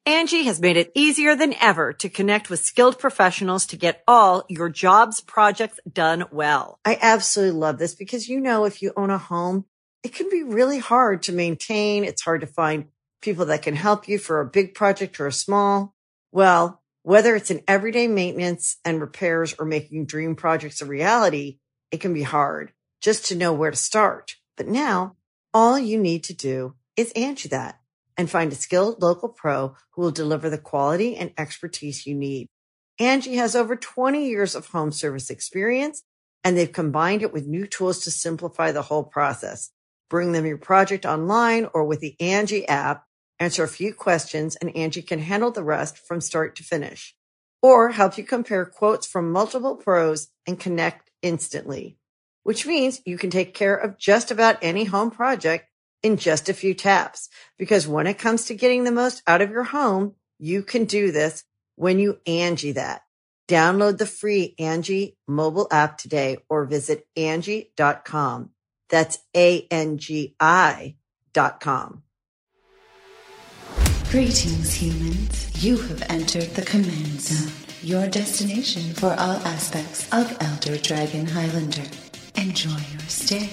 Angie has made it easier than ever to connect with skilled professionals to get all your jobs projects done well. I absolutely love this because, if you own a home, it can be really hard to maintain. It's hard to find people that can help you for a big project or a small. Well, whether it's in everyday maintenance and repairs or making dream projects a reality, it can be hard just to know where to start. But now all you need to do is Angie that and find a skilled local pro who will deliver the quality and expertise you need. Angie has over 20 years of home service experience, and they've combined it with new tools to simplify the whole process. Bring them your project online or with the Angie app, answer a few questions, and Angie can handle the rest from start to finish. Or help you compare quotes from multiple pros and connect instantly, which means you can take care of just about any home project in just a few taps. Because when it comes to getting the most out of your home, you can do this when you Angie that. Download the free Angie mobile app today or visit Angie.com. That's ANGI.com. Greetings, humans. You have entered the Command Zone, your destination for all aspects of Elder Dragon Highlander. Enjoy your stay.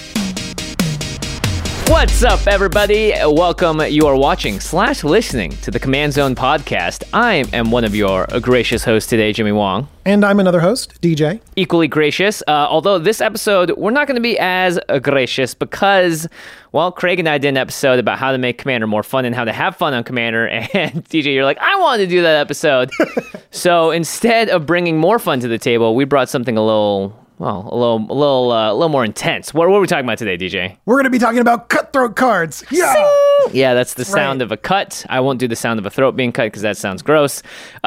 What's up, everybody? Welcome. You are watching / listening to the Command Zone podcast. I am one of your gracious hosts today, Jimmy Wong. And I'm another host, DJ. Equally gracious. Although this episode, we're not going to be as gracious because, well, Craig and I did an episode about how to make Commander more fun and how to have fun on Commander. And DJ, you're like, I wanted to do that episode. So instead of bringing more fun to the table, we brought something a little more intense. What are we talking about today, DJ? We're going to be talking about cutthroat cards. Yeah. Sing! Yeah, that's the sound of a cut. I won't do the sound of a throat being cut because that sounds gross.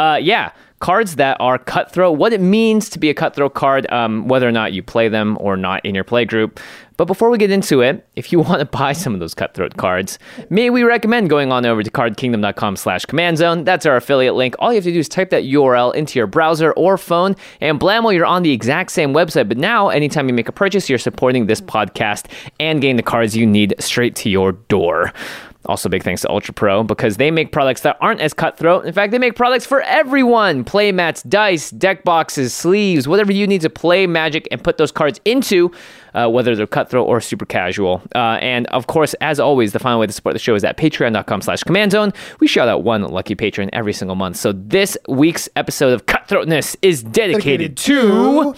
Cards that are cutthroat, what it means to be a cutthroat card, whether or not you play them or not in your play group. But before we get into it, if you want to buy some of those cutthroat cards, may we recommend going on over to cardkingdom.com/commandzone. That's our affiliate link. All you have to do is type that URL into your browser or phone, and blammo, you're on the exact same website. But now, anytime you make a purchase, you're supporting this podcast and getting the cards you need straight to your door. Also, big thanks to Ultra Pro because they make products that aren't as cutthroat. In fact, they make products for everyone. Play mats, dice, deck boxes, sleeves, whatever you need to play Magic and put those cards into, whether they're cutthroat or super casual. And of course, as always, the final way to support the show is at patreon.com/commandzone. We shout out one lucky patron every single month. So this week's episode of Cutthroatness is dedicated to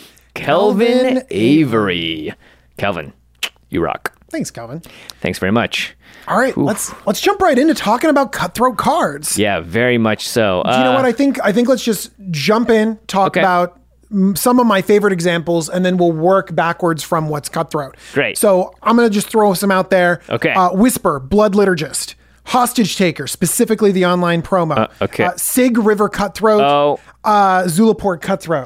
Kelvin Avery. Kelvin, you rock. Thanks, Kelvin. Thanks very much. All right, let's jump right into talking about cutthroat cards. Yeah, very much so. Do you know what I think? I think let's just jump in, talk about some of my favorite examples, and then we'll work backwards from what's cutthroat. Great. So I'm going to just throw some out there. Okay. Whisper, Blood Liturgist, Hostage Taker, specifically the online promo. Sig River Cutthroat, Zulaport Cutthroat.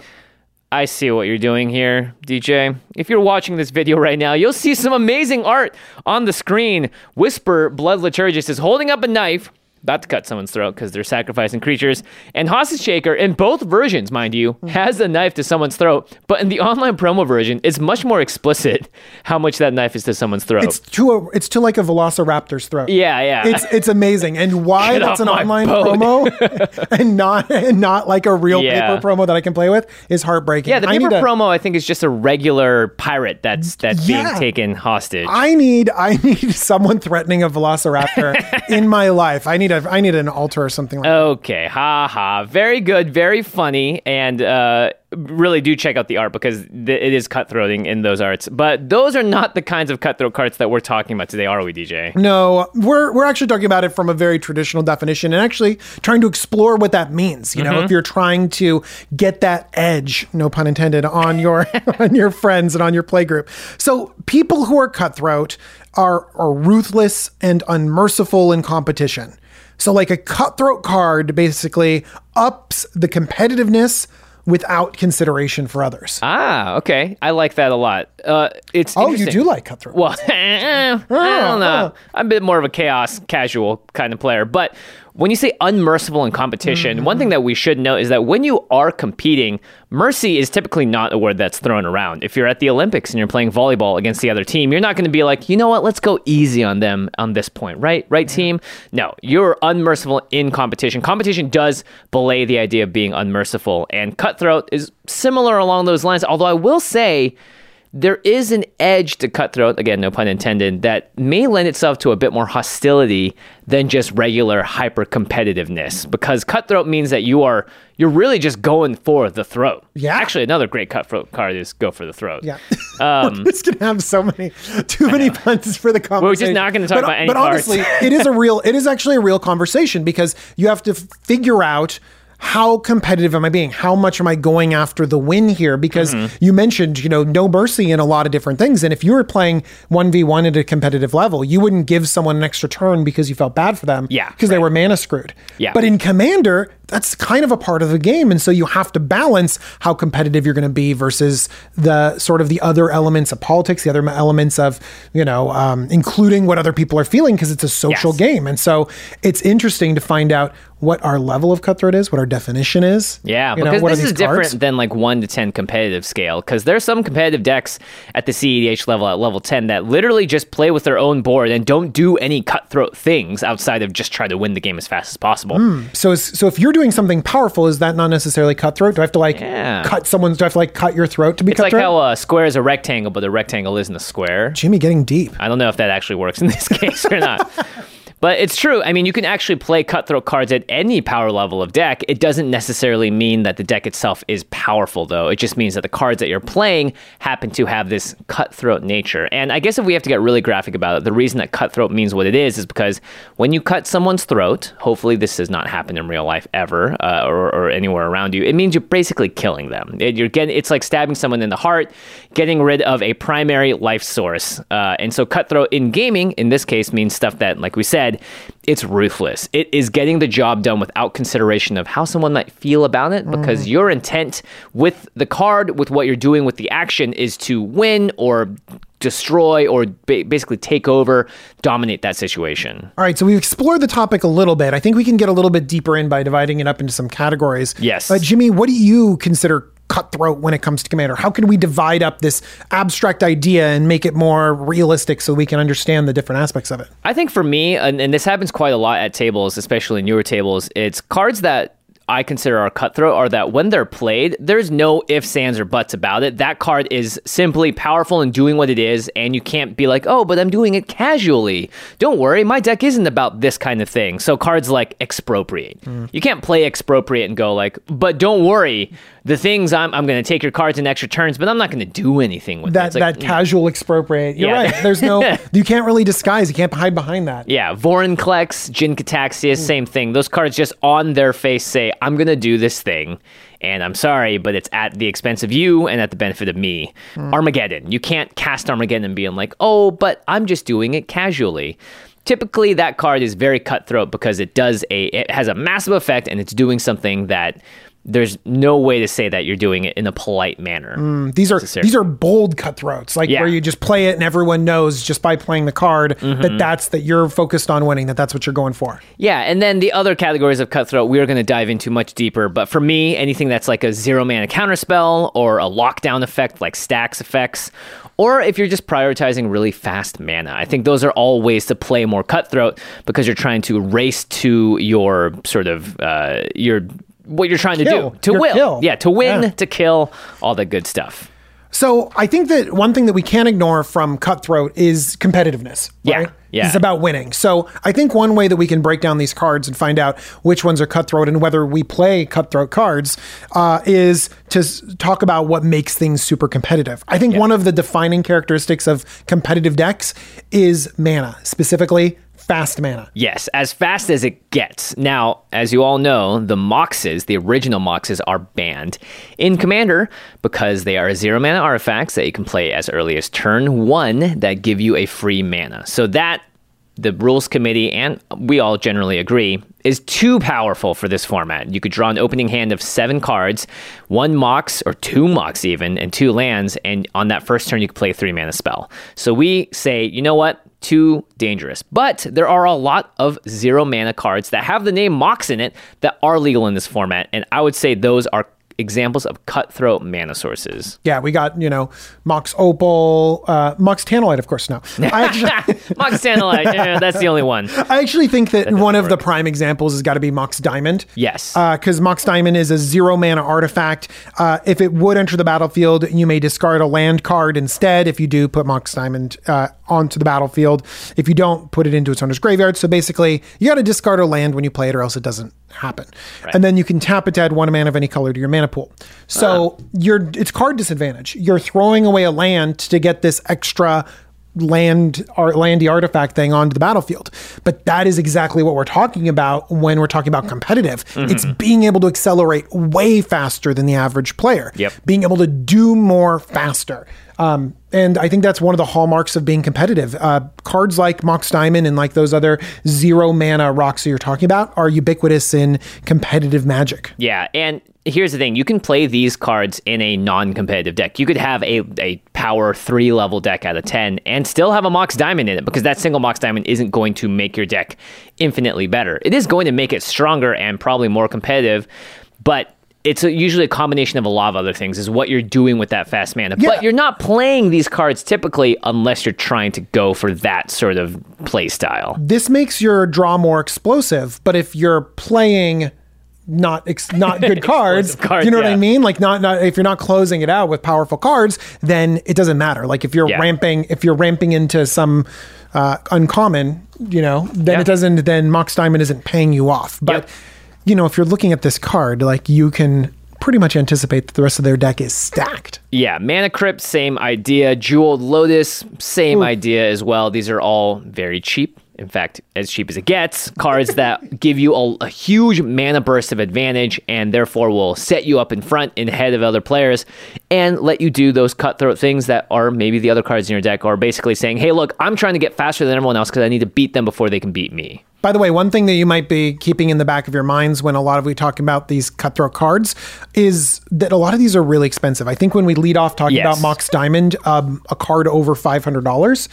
I see what you're doing here, DJ. If you're watching this video right now, you'll see some amazing art on the screen. Whisper, Blood Liturgist, is holding up a knife, about to cut someone's throat because they're sacrificing creatures. And Hostage Taker, in both versions, mind you, has a knife to someone's throat. But in the online promo version, it's much more explicit how much that knife is to someone's throat. It's to like a velociraptor's throat. Yeah. It's amazing. And why that's an online promo and not like a real paper promo that I can play with is heartbreaking. Yeah, the paper promo I think is just a regular pirate that's being taken hostage. I need someone threatening a velociraptor in my life. I need an altar or something like that. Okay, very good, very funny, and really do check out the art because it is cutthroating in those arts. But those are not the kinds of cutthroat cards that we're talking about today, are we, DJ? No, we're actually talking about it from a very traditional definition and actually trying to explore what that means. You know, if you're trying to get that edge, no pun intended, on your on your friends and on your playgroup. So people who are cutthroat are ruthless and unmerciful in competition. So like a cutthroat card basically ups the competitiveness without consideration for others. Okay. I like that a lot. It's you do like cutthroat. Well, I don't know. I'm a bit more of a chaos casual kind of player. But when you say unmerciful in competition, one thing that we should know is that when you are competing, mercy is typically not a word that's thrown around. If you're at the Olympics and you're playing volleyball against the other team, you're not going to be like, you know what, let's go easy on them on this point, right? Right, team? No, you're unmerciful in competition. Competition does belay the idea of being unmerciful, and cutthroat is similar along those lines, although I will say there is an edge to cutthroat, again, no pun intended, that may lend itself to a bit more hostility than just regular hyper-competitiveness, because cutthroat means that you're really just going for the throat. Yeah. Actually, another great cutthroat card is go for the throat. Yeah. We're just going to have too many puns for the conversation. We're just not going to talk about any cards. But honestly, it is actually a real conversation, because you have to figure out, how competitive am I being? How much am I going after the win here? Because you mentioned, no mercy in a lot of different things. And if you were playing 1v1 at a competitive level, you wouldn't give someone an extra turn because you felt bad for them. Yeah. Because they were mana screwed. Yeah. But in Commander, that's kind of a part of the game. And so you have to balance how competitive you're going to be versus the sort of the other elements of politics, the other elements of, including what other people are feeling, because it's a social game. And so it's interesting to find out what our level of cutthroat is, what our definition is. Yeah, because this is different than like 1 to 10 competitive scale, because there's some competitive decks at the CEDH level, at level 10, that literally just play with their own board and don't do any cutthroat things outside of just try to win the game as fast as possible. So if you're doing something powerful, is that not necessarily cutthroat? Do I have to cut someone's, do I have to cut your throat to be cutthroat? It's like how a square is a rectangle, but a rectangle isn't a square. Jimmy getting deep. I don't know if that actually works in this case or not. But it's true. I mean, you can actually play cutthroat cards at any power level of deck. It doesn't necessarily mean that the deck itself is powerful, though. It just means that the cards that you're playing happen to have this cutthroat nature. And I guess if we have to get really graphic about it, the reason that cutthroat means what it is because when you cut someone's throat, hopefully this does not happen in real life ever or anywhere around you, it means you're basically killing them. It's like stabbing someone in the heart, getting rid of a primary life source. And so cutthroat in gaming, in this case, means stuff that, like we said, it's ruthless. It is getting the job done without consideration of how someone might feel about it, because your intent with the card, with what you're doing with the action, is to win or destroy or basically take over, dominate that situation. All right, so we've explored the topic a little bit. I think we can get a little bit deeper in by dividing it up into some categories. Yes. Jimmy, what do you consider cutthroat when it comes to Commander? How can we divide up this abstract idea and make it more realistic so we can understand the different aspects of it? I think for me, and this happens quite a lot at tables, especially newer tables, it's cards that I consider are cutthroat are that when they're played, there's no ifs, ands, or buts about it. That card is simply powerful and doing what it is, and you can't be like, oh, but I'm doing it casually. Don't worry, my deck isn't about this kind of thing. So cards like Expropriate. You can't play Expropriate and go like, but don't worry, the things I'm going to take your cards in extra turns, but I'm not going to do anything with that. It. That casual Expropriate. You're right. There's no, you can't really disguise. You can't hide behind that. Yeah, Vorinclex, Jin Cataxias, same thing. Those cards just on their face say, I'm going to do this thing, and I'm sorry, but it's at the expense of you and at the benefit of me. Armageddon. You can't cast Armageddon and be like, oh, but I'm just doing it casually. Typically, that card is very cutthroat because it has a massive effect, and it's doing something that there's no way to say that you're doing it in a polite manner. These are bold cutthroats, where you just play it and everyone knows just by playing the card that you're focused on winning, that's what you're going for. Yeah, and then the other categories of cutthroat we're going to dive into much deeper. But for me, anything that's like a 0-mana counterspell or a lockdown effect like Stax effects, or if you're just prioritizing really fast mana, I think those are all ways to play more cutthroat because you're trying to race to your sort of what you're trying to do, to win. To win, to kill, all the good stuff. So I think that one thing that we can't ignore from cutthroat is competitiveness, right? Yeah. It's about winning. So I think one way that we can break down these cards and find out which ones are cutthroat and whether we play cutthroat cards is to talk about what makes things super competitive. I think one of the defining characteristics of competitive decks is mana, specifically fast mana. Yes, as fast as it gets. Now, as you all know, the Moxes, the original Moxes, are banned in Commander because they are 0-mana artifacts that you can play as early as turn 1 that give you a free mana. So that, the rules committee, and we all generally agree, is too powerful for this format. You could draw an opening hand of 7 cards, 1 Mox, or 2 Mox even, and 2 lands, and on that first turn you could play a 3-mana spell. So we say, you know what? too dangerous. But there are a lot of 0 mana cards that have the name Mox in it that are legal in this format, and I would say those are examples of cutthroat mana sources. Yeah, we got, Mox Opal, Mox Tantalite, of course, no. Mox Tantalite, that's the only one. I actually think that one of the prime examples has got to be Mox Diamond. Yes. Because Mox Diamond is a 0 mana artifact. If it would enter the battlefield, you may discard a land card instead. If you do, put Mox Diamond onto the battlefield. If you don't, put it into its owner's graveyard. So basically, you got to discard a land when you play it, or else it doesn't happen. Right. And then you can tap it to add 1 mana of any color to your mana pool. So it's card disadvantage. You're throwing away a land to get this extra landy artifact thing onto the battlefield. But that is exactly what we're talking about when we're talking about competitive. Mm-hmm. It's being able to accelerate way faster than the average player. Yep. Being able to do more faster. And I think that's one of the hallmarks of being competitive. Cards like Mox Diamond and like those other 0 mana rocks that you're talking about are ubiquitous in competitive Magic. Yeah, and here's the thing. You can play these cards in a non-competitive deck. You could have a power 3 level deck out of 10 and still have a Mox Diamond in it, because that single Mox Diamond isn't going to make your deck infinitely better. It is going to make it stronger and probably more competitive, but it's usually a combination of a lot of other things, is what you're doing with that fast mana. Yeah. But you're not playing these cards typically unless you're trying to go for that sort of play style. This makes your draw more explosive, but if you're playing not good cards, you know what I mean? Like not if you're not closing it out with powerful cards, then it doesn't matter. Like if you're ramping into some uncommon, then it doesn't. Then Mox Diamond isn't paying you off. But if you're looking at this card, like you can pretty much anticipate that the rest of their deck is stacked. Yeah, Mana Crypt, same idea. Jeweled Lotus, same idea as well. These are all very cheap. In fact, as cheap as it gets. Cards that give you a huge mana burst of advantage and therefore will set you up in front and ahead of other players and let you do those cutthroat things that are maybe the other cards in your deck are basically saying, hey, look, I'm trying to get faster than everyone else because I need to beat them before they can beat me. By the way, one thing that you might be keeping in the back of your minds when we talk about these cutthroat cards is that a lot of these are really expensive. I think when we lead off talking about Mox Diamond, a card over $500,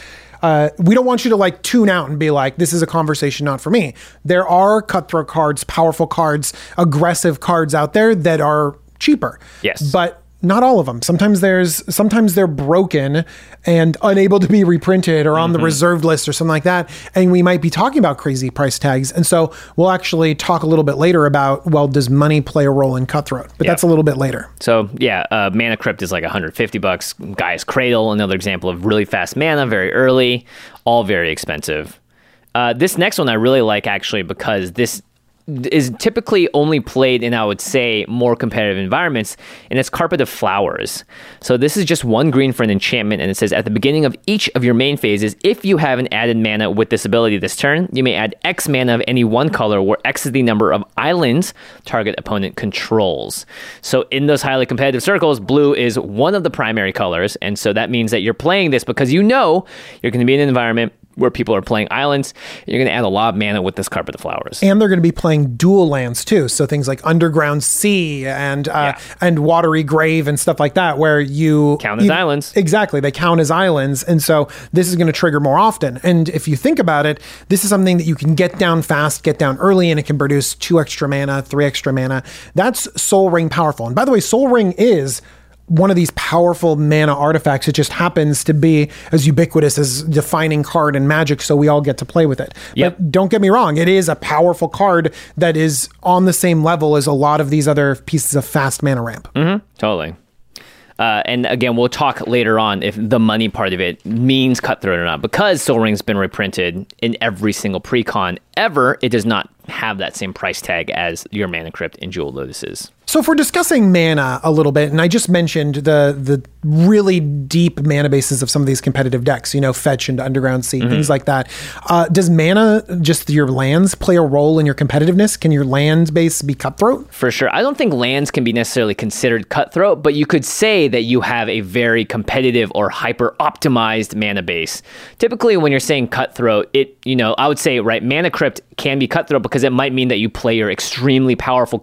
we don't want you to tune out and be like, this is a conversation not for me. There are cutthroat cards, powerful cards, aggressive cards out there that are cheaper. Yes. But not all of them. Sometimes they're broken and unable to be reprinted or on the reserved list or something like that. And we might be talking about crazy price tags. And so we'll actually talk a little bit later about, does money play a role in cutthroat? But that's a little bit later. So Mana Crypt is like $150. Gaia's Cradle, another example of really fast mana, very early, all very expensive. This next one I really like actually because this is typically only played in, I would say, more competitive environments, and it's Carpet of Flowers. So this is just 1 green for an enchantment, and it says, at the beginning of each of your main phases, if you have an added mana with this ability this turn, you may add X mana of any one color, where X is the number of islands target opponent controls. So in those highly competitive circles, blue is one of the primary colors, and so that means that you're playing this because you're going to be in an environment where people are playing islands. You're going to add a lot of mana with this Carpet of Flowers. And they're going to be playing dual lands too. So things like Underground Sea and Watery Grave and stuff like that, where you count as islands. Exactly. They count as islands. And so this is going to trigger more often. And if you think about it, this is something that you can get down fast, get down early, and it can produce 2 extra mana, 3 extra mana. That's Sol Ring powerful. And by the way, Sol Ring is one of these powerful mana artifacts. It just happens to be as ubiquitous as defining card in Magic, so we all get to play with it. Yep. But don't get me wrong, it is a powerful card that is on the same level as a lot of these other pieces of fast mana ramp. Mm-hmm. Totally. And again, we'll talk later on if the money part of it means cutthroat or not. Because Sol Ring's been reprinted in every single pre-con ever, it does not have that same price tag as your Mana Crypt and Jeweled Lotuses. So if we're discussing mana a little bit, and I just mentioned the really deep mana bases of some of these competitive decks, Fetch and Underground Sea, things like that. Does mana, just your lands, play a role in your competitiveness? Can your land base be cutthroat? For sure. I don't think lands can be necessarily considered cutthroat, but you could say that you have a very competitive or hyper-optimized mana base. Typically, when you're saying cutthroat, I would say, Mana Crypt can be cutthroat because it might mean that you play your extremely powerful card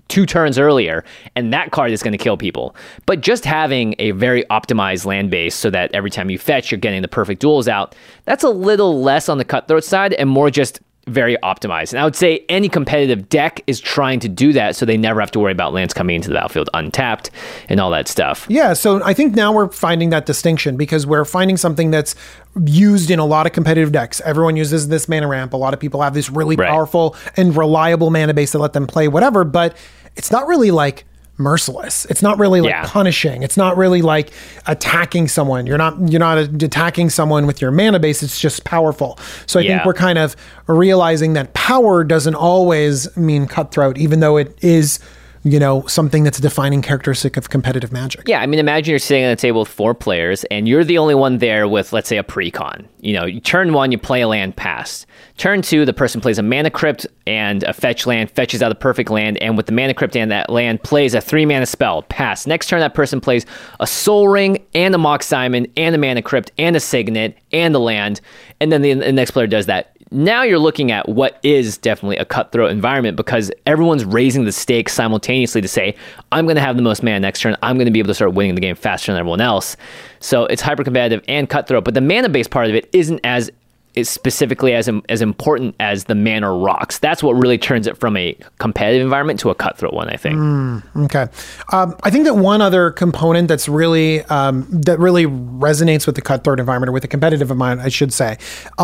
2 turns earlier, and that card is going to kill people. But just having a very optimized land base so that every time you fetch, you're getting the perfect duels out, that's a little less on the Cutthroat side and more just very optimized. And I would say any competitive deck is trying to do that so they never have to worry about lands coming into the battlefield untapped and all that stuff. Yeah, so I think now we're finding that distinction because we're finding something that's used in a lot of competitive decks. Everyone uses this mana ramp. A lot of people have this really powerful and reliable mana base that let them play whatever, but it's not really like merciless. It's not really like punishing. It's not really like attacking someone. You're not attacking someone with your mana base. It's just powerful. So I think we're kind of realizing that power doesn't always mean Cutthroat, even though it is, you know, something that's a defining characteristic of competitive Magic. Yeah, I mean, imagine you're sitting at a table with 4 players and you're the only one there with, let's say, a precon. You know, turn 1, you play a land pass. Turn 2, the person plays a Mana Crypt and a fetch land, fetches out a perfect land, and with the Mana Crypt and that land, plays a 3-mana spell, pass. Next turn, that person plays a Soul Ring and a Mox Diamond and a Mana Crypt and a Signet and a land, and then the next player does that. Now you're looking at what is definitely a cutthroat environment because everyone's raising the stakes simultaneously to say, I'm going to have the most mana next turn. I'm going to be able to start winning the game faster than everyone else. So it's hyper competitive and cutthroat, but the mana based part of it isn't as specifically as important as the mana rocks. That's what really turns it from a competitive environment to a cutthroat one, I think. Okay. I think that one other component that's really that really resonates with the cutthroat environment, or with the competitive environment, I should say,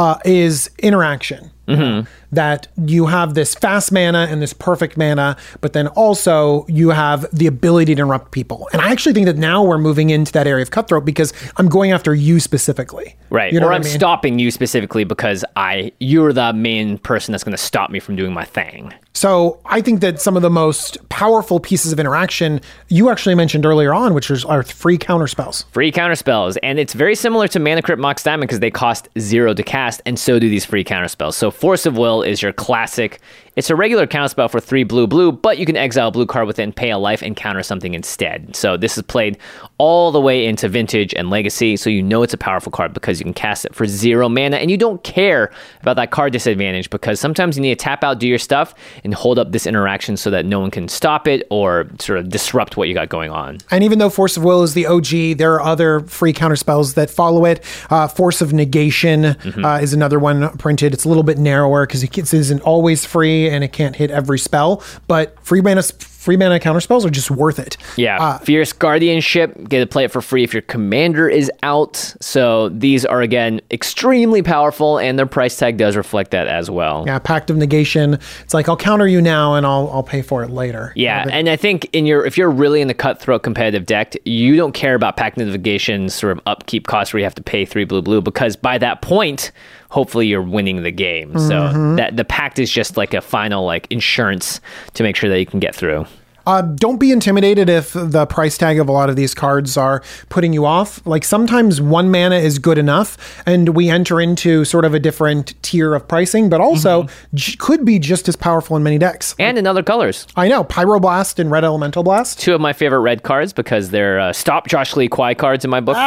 is interaction. That you have this fast mana and this perfect mana, but then also you have the ability to interrupt people. And I actually think that now we're moving into that area of cutthroat because I'm going after you specifically. Right. You know or what I'm I mean? stopping you specifically because you're the main person that's going to stop me from doing my thing. So I think that some of the most powerful pieces of interaction you actually mentioned earlier on, which are free counter spells. Free counter spells. And it's very similar to Mana Crypt Mox Diamond because they cost 0 to cast, and so do these free counter spells. So Force of Will is your classic. It's a regular counter spell for 3 blue, but you can exile a blue card within, pay a life, and counter something instead. So this is played all the way into Vintage and Legacy, so you know it's a powerful card because you can cast it for 0 mana, and you don't care about that card disadvantage because sometimes you need to tap out, do your stuff, and hold up this interaction so that no one can stop it or sort of disrupt what you got going on. And even though Force of Will is the OG, there are other free counter spells that follow it. Force of Negation is another one printed. It's a little bit narrower because it isn't always free and it can't hit every spell, but free mana counter spells are just worth it. Yeah. Fierce Guardianship, get to play it for free if your commander is out. So these are, again, extremely powerful, and their price tag does reflect that as well. Yeah, Pact of Negation. It's like, I'll counter you now and I'll pay for it later. Yeah, and I think if you're really in the cutthroat competitive deck, you don't care about Pact of Negation's sort of upkeep cost where you have to pay 3 blue, because by that point, hopefully you're winning the game. So that the Pact is just like a final like insurance to make sure that you can get through. Don't be intimidated if the price tag of a lot of these cards are putting you off. Like sometimes 1 mana is good enough and we enter into sort of a different tier of pricing, but also could be just as powerful in many decks. And in other colors. I know. Pyroblast and Red Elemental Blast. 2 of my favorite red cards because they're Stop Josh Lee Kwai cards in my book.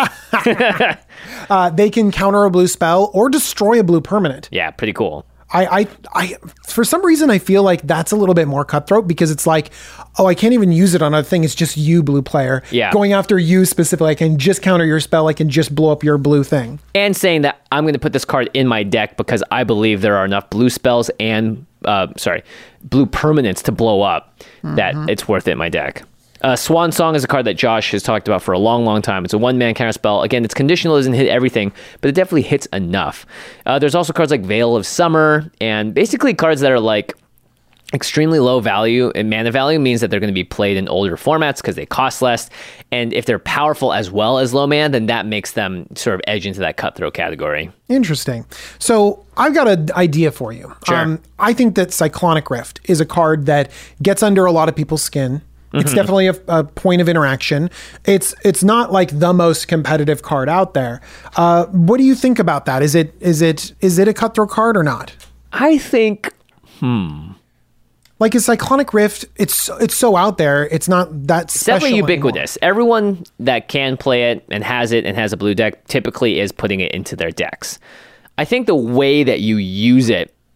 They can counter a blue spell or destroy a blue permanent. Yeah, pretty cool. I for some reason I feel like that's a little bit more cutthroat because it's like, oh, I can't even use it on a thing. It's just you, blue player. Yeah. Going after you specifically. I can just counter your spell. I can just blow up your blue thing. And saying that I'm going to put this card in my deck because I believe there are enough blue spells and blue permanents to blow up that it's worth it in my deck. Swan Song is a card that Josh has talked about for a long, long time. It's a 1-mana counter spell. Again, it's conditional, doesn't hit everything, but it definitely hits enough. There's also cards like Veil of Summer, and basically cards that are like extremely low value, and mana value means that they're going to be played in older formats because they cost less. And if they're powerful as well as low mana, then that makes them sort of edge into that cutthroat category. Interesting. So I've got an idea for you. Sure. I think that Cyclonic Rift is a card that gets under a lot of people's skin. It's definitely a point of interaction. It's not like the most competitive card out there. What do you think about that? Is it a cutthroat card or not? I think, like a Cyclonic Rift, it's so out there. It's not that special. Definitely ubiquitous. Anymore. Everyone that can play it and has a blue deck typically is putting it into their decks. I think the way that you use it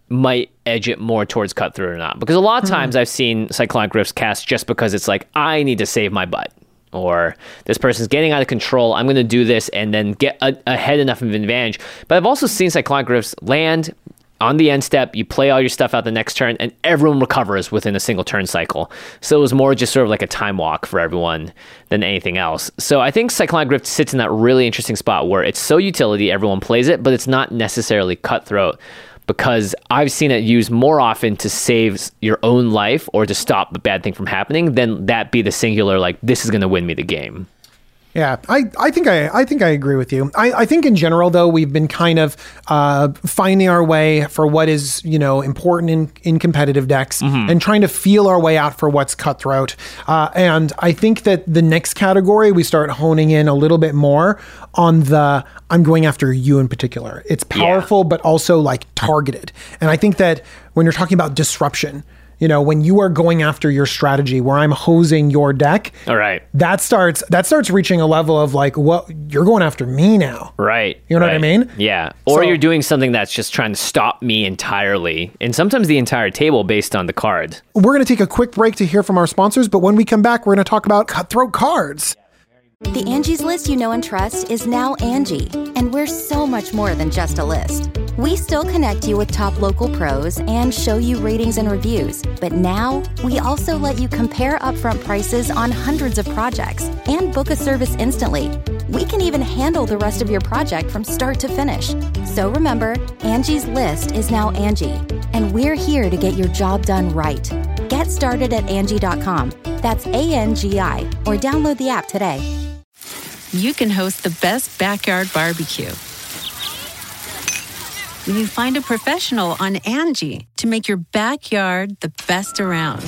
might edge it more towards cutthroat or not. Because a lot of times I've seen Cyclonic Rifts cast just because it's like, I need to save my butt. Or this person's getting out of control. I'm going to do this and then get ahead enough of an advantage. But I've also seen Cyclonic Rifts land on the end step. You play all your stuff out the next turn, and everyone recovers within a single turn cycle. So it was more just sort of like a time walk for everyone than anything else. So I think Cyclonic Rift sits in that really interesting spot where it's so utility, everyone plays it, but it's not necessarily cutthroat. Because I've seen it used more often to save your own life or to stop the bad thing from happening than that be the singular, like, this is going to win me the game. Yeah, I think I agree with you. I think in general, though, we've been kind of finding our way for what is, important in competitive decks and trying to feel our way out for what's cutthroat. And I think that the next category, we start honing in a little bit more on the I'm going after you in particular. It's powerful, but also like targeted. And I think that when you're talking about disruption, when you are going after your strategy where I'm hosing your deck, all right, that starts reaching a level of like, what, you're going after me now. Right. You know what I mean? Yeah. Or you're doing something that's just trying to stop me entirely. And sometimes the entire table based on the card. We're going to take a quick break to hear from our sponsors. But when we come back, we're going to talk about cutthroat cards. The Angie's List you know and trust is now Angie, and we're so much more than just a list. We still connect you with top local pros and show you ratings and reviews, but now we also let you compare upfront prices on hundreds of projects and book a service instantly. We can even handle the rest of your project from start to finish. So remember, Angie's List is now Angie, and we're here to get your job done right. Get started at Angie.com. That's ANGI, or download the app today. You can host the best backyard barbecue when you find a professional on Angie to make your backyard the best around.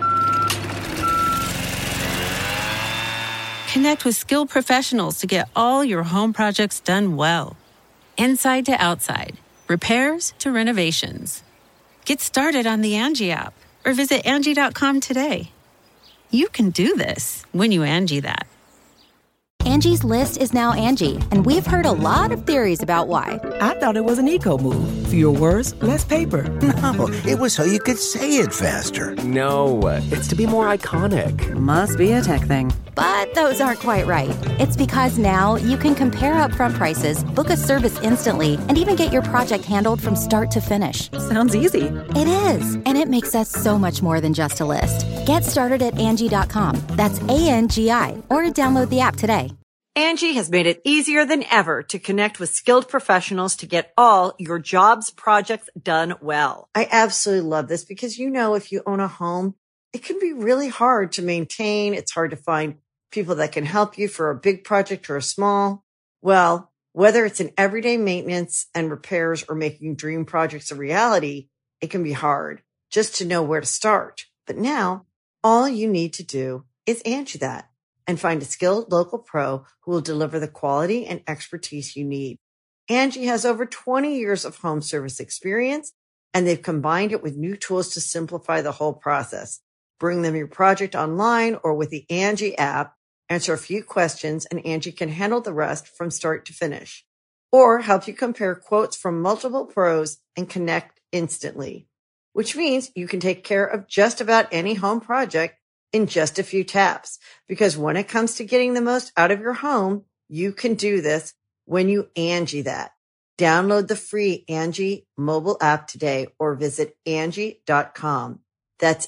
Connect with skilled professionals to get all your home projects done well. Inside to outside, repairs to renovations. Get started on the Angie app or visit Angie.com today. You can do this when you Angie that. Angie's List is now Angie, and we've heard a lot of theories about why. I thought it was an eco move. Fewer words, less paper. No, it was so you could say it faster. No, it's to be more iconic. Must be a tech thing. But those aren't quite right. It's because now you can compare upfront prices, book a service instantly, and even get your project handled from start to finish. Sounds easy. It is, and it makes us so much more than just a list. Get started at Angie.com. That's ANGI, or download the app today. Angie has made it easier than ever to connect with skilled professionals to get all your jobs projects done well. I absolutely love this because, if you own a home, it can be really hard to maintain. It's hard to find people that can help you for a big project or a small. Well, whether it's in everyday maintenance and repairs or making dream projects a reality, it can be hard just to know where to start. But now all you need to do is Angie that and find a skilled local pro who will deliver the quality and expertise you need. Angie has over 20 years of home service experience, and they've combined it with new tools to simplify the whole process. Bring them your project online or with the Angie app, answer a few questions, and Angie can handle the rest from start to finish. Or help you compare quotes from multiple pros and connect instantly, which means you can take care of just about any home project in just a few taps. Because when it comes to getting the most out of your home, you can do this when you Angie that. Download the free Angie mobile app today or visit Angie.com. That's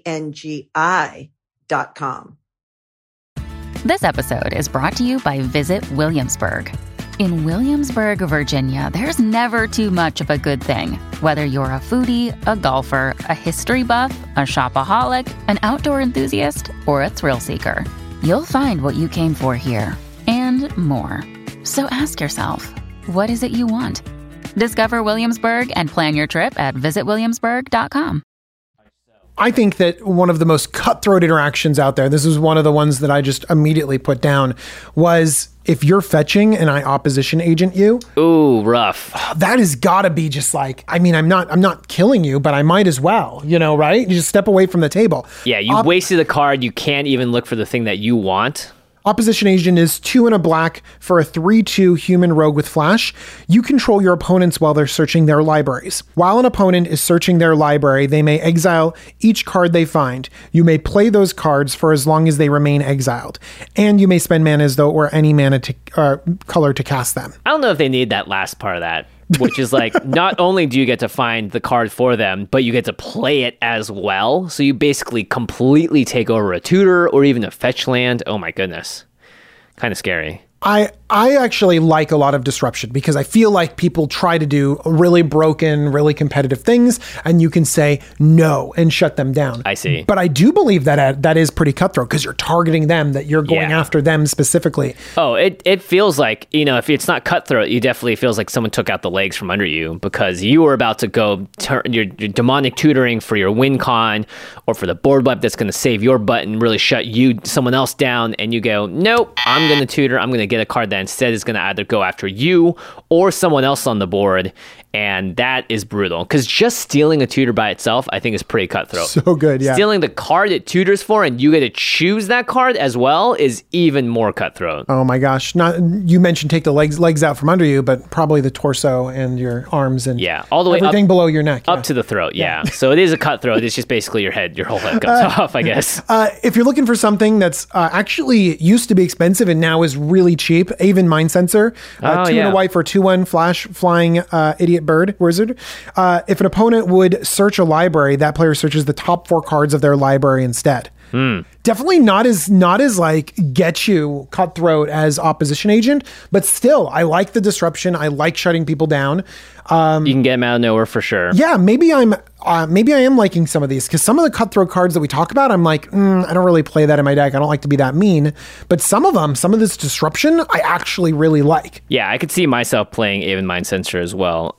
ANGI.com. This episode is brought to you by Visit Williamsburg. In Williamsburg, Virginia, there's never too much of a good thing. Whether you're a foodie, a golfer, a history buff, a shopaholic, an outdoor enthusiast, or a thrill seeker, you'll find what you came for here and more. So ask yourself, what is it you want? Discover Williamsburg and plan your trip at visitwilliamsburg.com. I think that one of the most cutthroat interactions out there, this is one of the ones that I just immediately put down, was if you're fetching and I opposition agent you. Ooh, rough. That has got to be just like, I'm not killing you, but I might as well, right? You just step away from the table. Yeah, you wasted a card. You can't even look for the thing that you want. Opposition Agent is 2 and a black for a 3/2 human rogue with flash. You control your opponents while they're searching their libraries. While an opponent is searching their library, they may exile each card they find. You may play those cards for as long as they remain exiled. And you may spend mana as though it were any mana color to cast them. I don't know if they need that last part of that, which is like, not only do you get to find the card for them, but you get to play it as well. So you basically completely take over a tutor or even a fetch land. Oh my goodness. Kind of scary. I actually like a lot of disruption because I feel like people try to do really broken, really competitive things, and you can say no and shut them down. I see. But I do believe that that is pretty cutthroat because you're targeting them, that you're going after them specifically. Oh, it feels like, if it's not cutthroat, you definitely feels like someone took out the legs from under you because you were about to go your demonic tutoring for your win con or for the board wipe that's going to save your butt and really shut someone else down, and you go, nope, I'm going to tutor, I'm going to get a card that instead is going to either go after you or someone else on the board, and that is brutal because just stealing a tutor by itself I think is pretty cutthroat. So good. Yeah, stealing the card it tutors for and you get to choose that card as well is even more cutthroat. Oh my gosh. You mentioned take the legs out from under you, but probably the torso and your arms and all the way everything up, below your neck, up to the throat. So it is a cutthroat. It's just basically your whole head comes off, I guess. If you're looking for something that's actually used to be expensive and now is really cheap, Aven Mind Sensor, 2 and a white for 2/1 flash flying idiot bird wizard. If an opponent would search a library, that player searches the top 4 cards of their library instead. Definitely not as like get you cutthroat as Opposition Agent, but still I like the disruption. I like shutting people down. You can get them out of nowhere for sure. Yeah, maybe I am liking some of these because some of the cutthroat cards that we talk about, I'm like, I don't really play that in my deck. I don't like to be that mean. But some of this disruption, I actually really like. Yeah, I could see myself playing Aven Mind Sensor as well.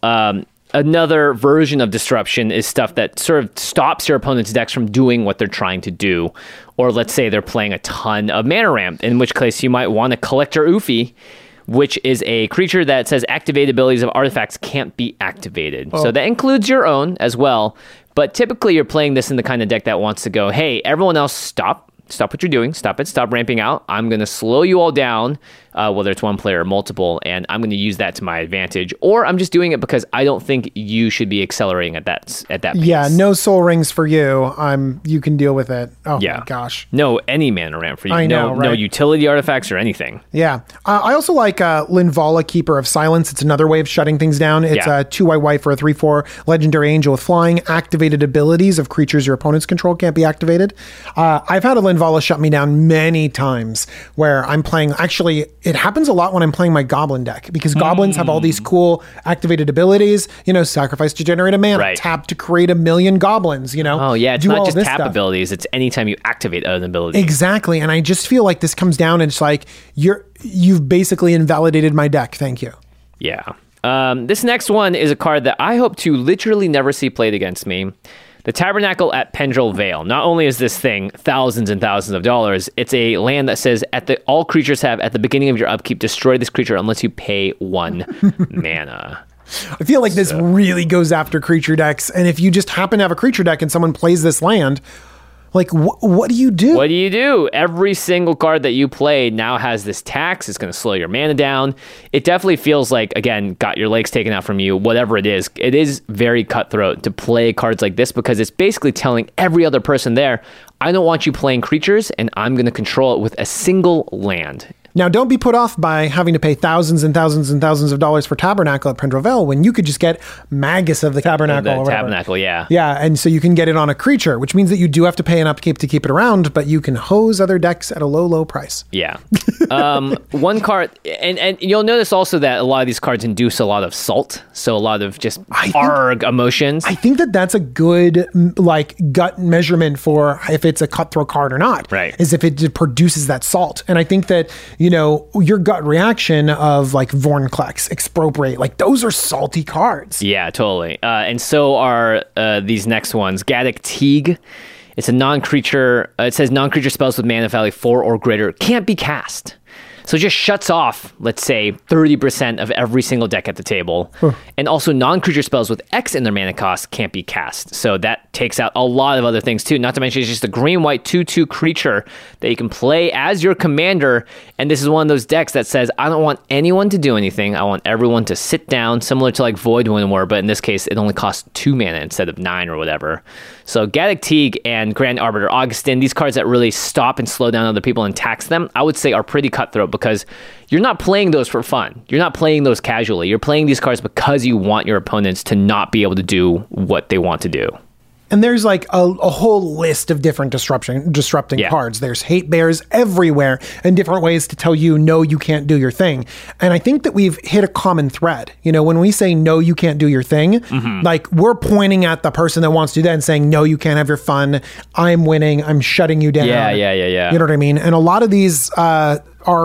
Another version of disruption is stuff that sort of stops your opponent's decks from doing what they're trying to do. Or let's say they're playing a ton of mana ramp, in which case you might want to Collector Oofy, which is a creature that says activated abilities of artifacts can't be activated. So that includes your own as well. But typically you're playing this in the kind of deck that wants to go, hey, everyone else stop what you're doing. Stop ramping out. I'm going to slow you all down, whether it's one player or multiple, and I'm going to use that to my advantage. Or I'm just doing it because I don't think you should be accelerating at that pace. Yeah, no soul rings for you. You can deal with it. Oh my gosh. No, any mana ramp for you. I know, right? No utility artifacts or anything. Yeah. I also like Linvala, Keeper of Silence. It's another way of shutting things down. It's a 2 white for a 3/4 legendary angel with flying. Activated abilities of creatures your opponents control can't be activated. I've had a Linvala shut me down many times where I'm playing. Actually, it happens a lot when I'm playing my Goblin deck because Goblins have all these cool activated abilities. Sacrifice to generate a mana, tap to create 1,000,000 goblins. Oh yeah, it's not just tap abilities. It's anytime you activate an ability. Exactly, and I just feel like this comes down and it's like you've basically invalidated my deck. Thank you. Yeah. This next one is a card that I hope to literally never see played against me. The Tabernacle at Pendrell Vale. Not only is this thing thousands and thousands of dollars, it's a land that says all creatures have at the beginning of your upkeep, destroy this creature unless you pay 1 mana. I feel like this really goes after creature decks. And if you just happen to have a creature deck and someone plays this land, like, what do you do? What do you do? Every single card that you play now has this tax. It's going to slow your mana down. It definitely feels like, again, got your legs taken out from you, whatever it is. It is very cutthroat to play cards like this because it's basically telling every other person there, I don't want you playing creatures, and I'm going to control it with a single land. Now, don't be put off by having to pay thousands and thousands and thousands of dollars for Tabernacle at Pendrell Vale when you could just get Magus of the Tabernacle. Yeah. Yeah, and so you can get it on a creature, which means that you do have to pay an upkeep to keep it around, but you can hose other decks at a low, low price. Yeah. One card, and you'll notice also that a lot of these cards induce a lot of salt, so a lot of just emotions. I think that's a good gut measurement for if it's a cutthroat card or not. Right. Is if it produces that salt. And I think that your gut reaction of Vorinclex, Expropriate, those are salty cards. Yeah, totally. And so are these next ones. Gaddock Teague. It's a non-creature. It says non-creature spells with mana value 4 or greater can't be cast. So it just shuts off, let's say, 30% of every single deck at the table. And also non-creature spells with X in their mana cost can't be cast. So that takes out a lot of other things too. Not to mention it's just a green-white 2/2 creature that you can play as your commander. And this is one of those decks that says, I don't want anyone to do anything. I want everyone to sit down, similar to like Void Winnower, but in this case, it only costs 2 mana instead of 9 or whatever. So Gaddock Teeg and Grand Arbiter Augustin, these cards that really stop and slow down other people and tax them, I would say are pretty cutthroat because you're not playing those for fun. You're not playing those casually. You're playing these cards because you want your opponents to not be able to do what they want to do. And there's like a whole list of different disrupting cards. There's hate bears everywhere and different ways to tell you, no, you can't do your thing. And I think that we've hit a common thread. You know, when we say, no, you can't do your thing, like we're pointing at the person that wants to do that and saying, no, you can't have your fun. I'm winning. I'm shutting you down. Yeah. You know what I mean? And a lot of these are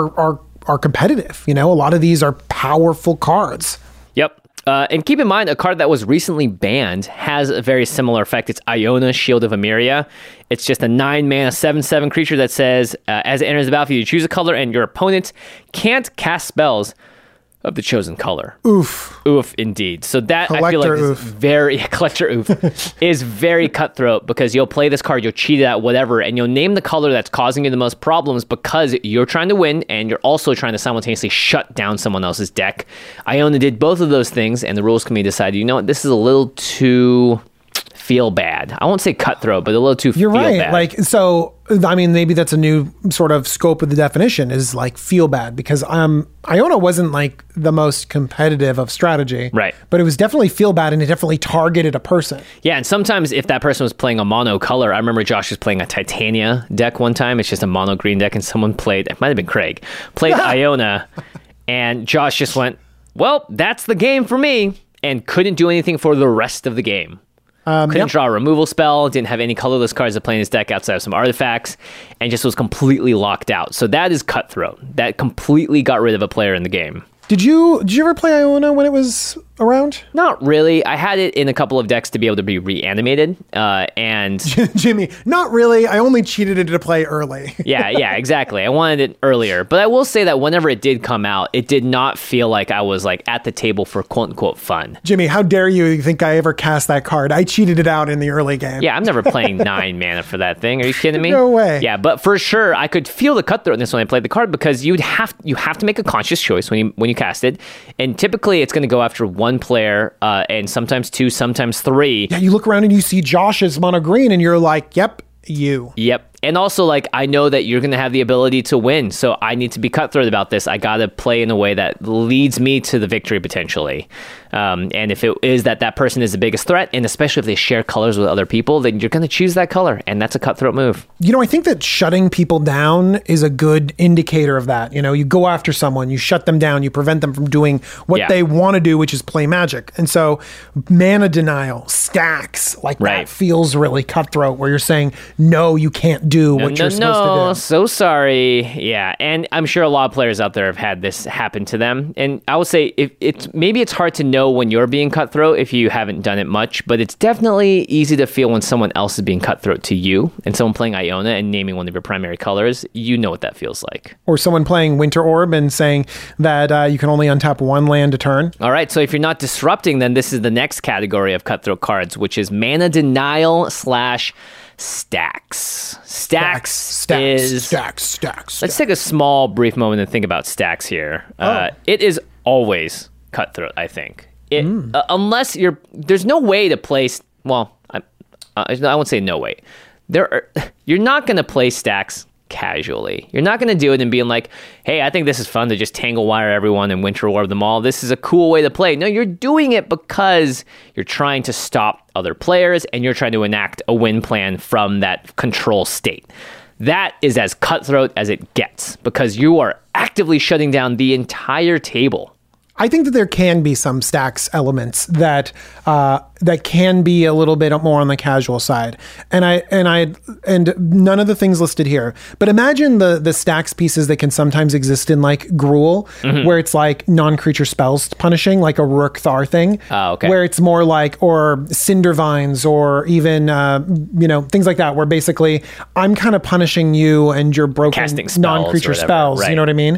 competitive. You know, a lot of these are powerful cards. Yep. And keep in mind, a card that was recently banned has a very similar effect. It's Iona, Shield of Emeria. It's just a 9-mana, 7/7 creature that says, as it enters the battlefield, you choose a color and your opponent can't cast spells of the chosen color. Oof. Oof, indeed. So that, Collector I feel like, oof. is very... Collector oof. is very cutthroat because you'll play this card, you'll cheat it out, whatever, and you'll name the color that's causing you the most problems because you're trying to win and you're also trying to simultaneously shut down someone else's deck. Iona did both of those things, and the rules committee decided, you know what, this is a little too... feel bad. I won't say cutthroat, but a little too You're feel right. bad. Like, so, I mean, maybe that's a new sort of scope of the definition is like feel bad because Iona wasn't like the most competitive of strategy. Right. But it was definitely feel bad and it definitely targeted a person. Yeah, and sometimes if that person was playing a mono color, I remember Josh was playing a Titania deck one time. It's just a mono green deck, and someone played, it might have been Craig, played Iona, and Josh just went, well, that's the game for me, and couldn't do anything for the rest of the game. Couldn't draw a removal spell, didn't have any colorless cards to play in his deck outside of some artifacts, and just was completely locked out. So that is cutthroat. That completely got rid of a player in the game. Did you ever play Iona when it was around? Not really. I had it in a couple of decks to be able to be reanimated, and... Jimmy, not really. I only cheated it to play early. yeah, exactly. I wanted it earlier. But I will say that whenever it did come out, it did not feel like I was like at the table for quote-unquote fun. Jimmy, how dare you think I ever cast that card? I cheated it out in the early game. Yeah, I'm never playing 9 mana for that thing. Are you kidding me? No way. Yeah, but for sure, I could feel the cutthroatness when I played the card because you have to make a conscious choice when you cast it. And typically, it's going to go after one player, and sometimes 2, sometimes 3. Yeah, you look around and you see Josh's mono green, and you're like, yep, you. Yep. And also, like, I know that you're going to have the ability to win, so I need to be cutthroat about this. I got to play in a way that leads me to the victory, potentially. And if it is that person is the biggest threat, and especially if they share colors with other people, then you're going to choose that color, and that's a cutthroat move. You know, I think that shutting people down is a good indicator of that. You know, you go after someone, you shut them down, you prevent them from doing what they want to do, which is play Magic. And so mana denial, stacks, like that feels really cutthroat, where you're saying, no, you can't do what you're supposed to do. So sorry. Yeah, and I'm sure a lot of players out there have had this happen to them. And I would say maybe it's hard to know when you're being cutthroat if you haven't done it much, but it's definitely easy to feel when someone else is being cutthroat to you, and someone playing Iona and naming one of your primary colors. You know what that feels like. Or someone playing Winter Orb and saying that you can only untap one land a turn. All right, so if you're not disrupting, then this is the next category of cutthroat cards, which is mana denial / stacks. Stacks. Let's take a small, brief moment and think about stacks here. It is always cutthroat, I think. Unless there's no way to place. Well, I won't say no way. You're not going to play stacks casually. You're not going to do it and being like, hey, I think this is fun to just tangle wire everyone and Winter Orb them all. This is a cool way to play. No, you're doing it because you're trying to stop other players and you're trying to enact a win plan from that control state. That is as cutthroat as it gets because you are actively shutting down the entire table. I think that there can be some stacks elements that can be a little bit more on the casual side, and none of the things listed here. But imagine the stacks pieces that can sometimes exist in like Gruul, where it's like non-creature spells punishing, like a Rook Thar thing. Oh, okay. Where it's more like, or Cinder Vines, or even things like that, where basically I'm kind of punishing you and your broken casting spells, non-creature spells. Right. You know what I mean?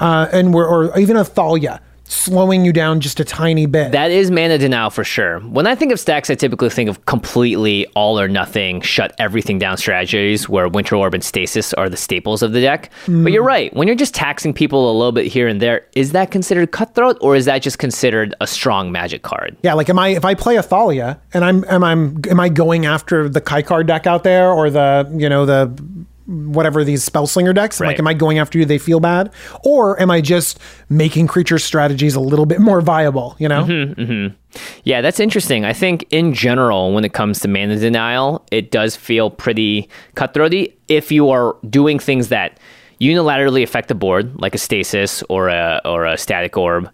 Or even a Thalia, slowing you down just a tiny bit. That is mana denial for sure. When I think of stacks, I typically think of completely all or nothing, shut everything down strategies where Winter Orb and Stasis are the staples of the deck. But you're right. When you're just taxing people a little bit here and there, is that considered Cutthroat, or is that just considered a strong Magic card? Yeah, like if I play a Thalia and am I going after the Kaikar deck out there, or the whatever these Spellslinger decks, right. Like, am I going after you? They feel bad, or am I just making creature strategies a little bit more viable? Yeah, that's interesting. I think in general, when it comes to mana denial, it does feel pretty cutthroaty if you are doing things that unilaterally affect the board, like a Stasis or a Static Orb,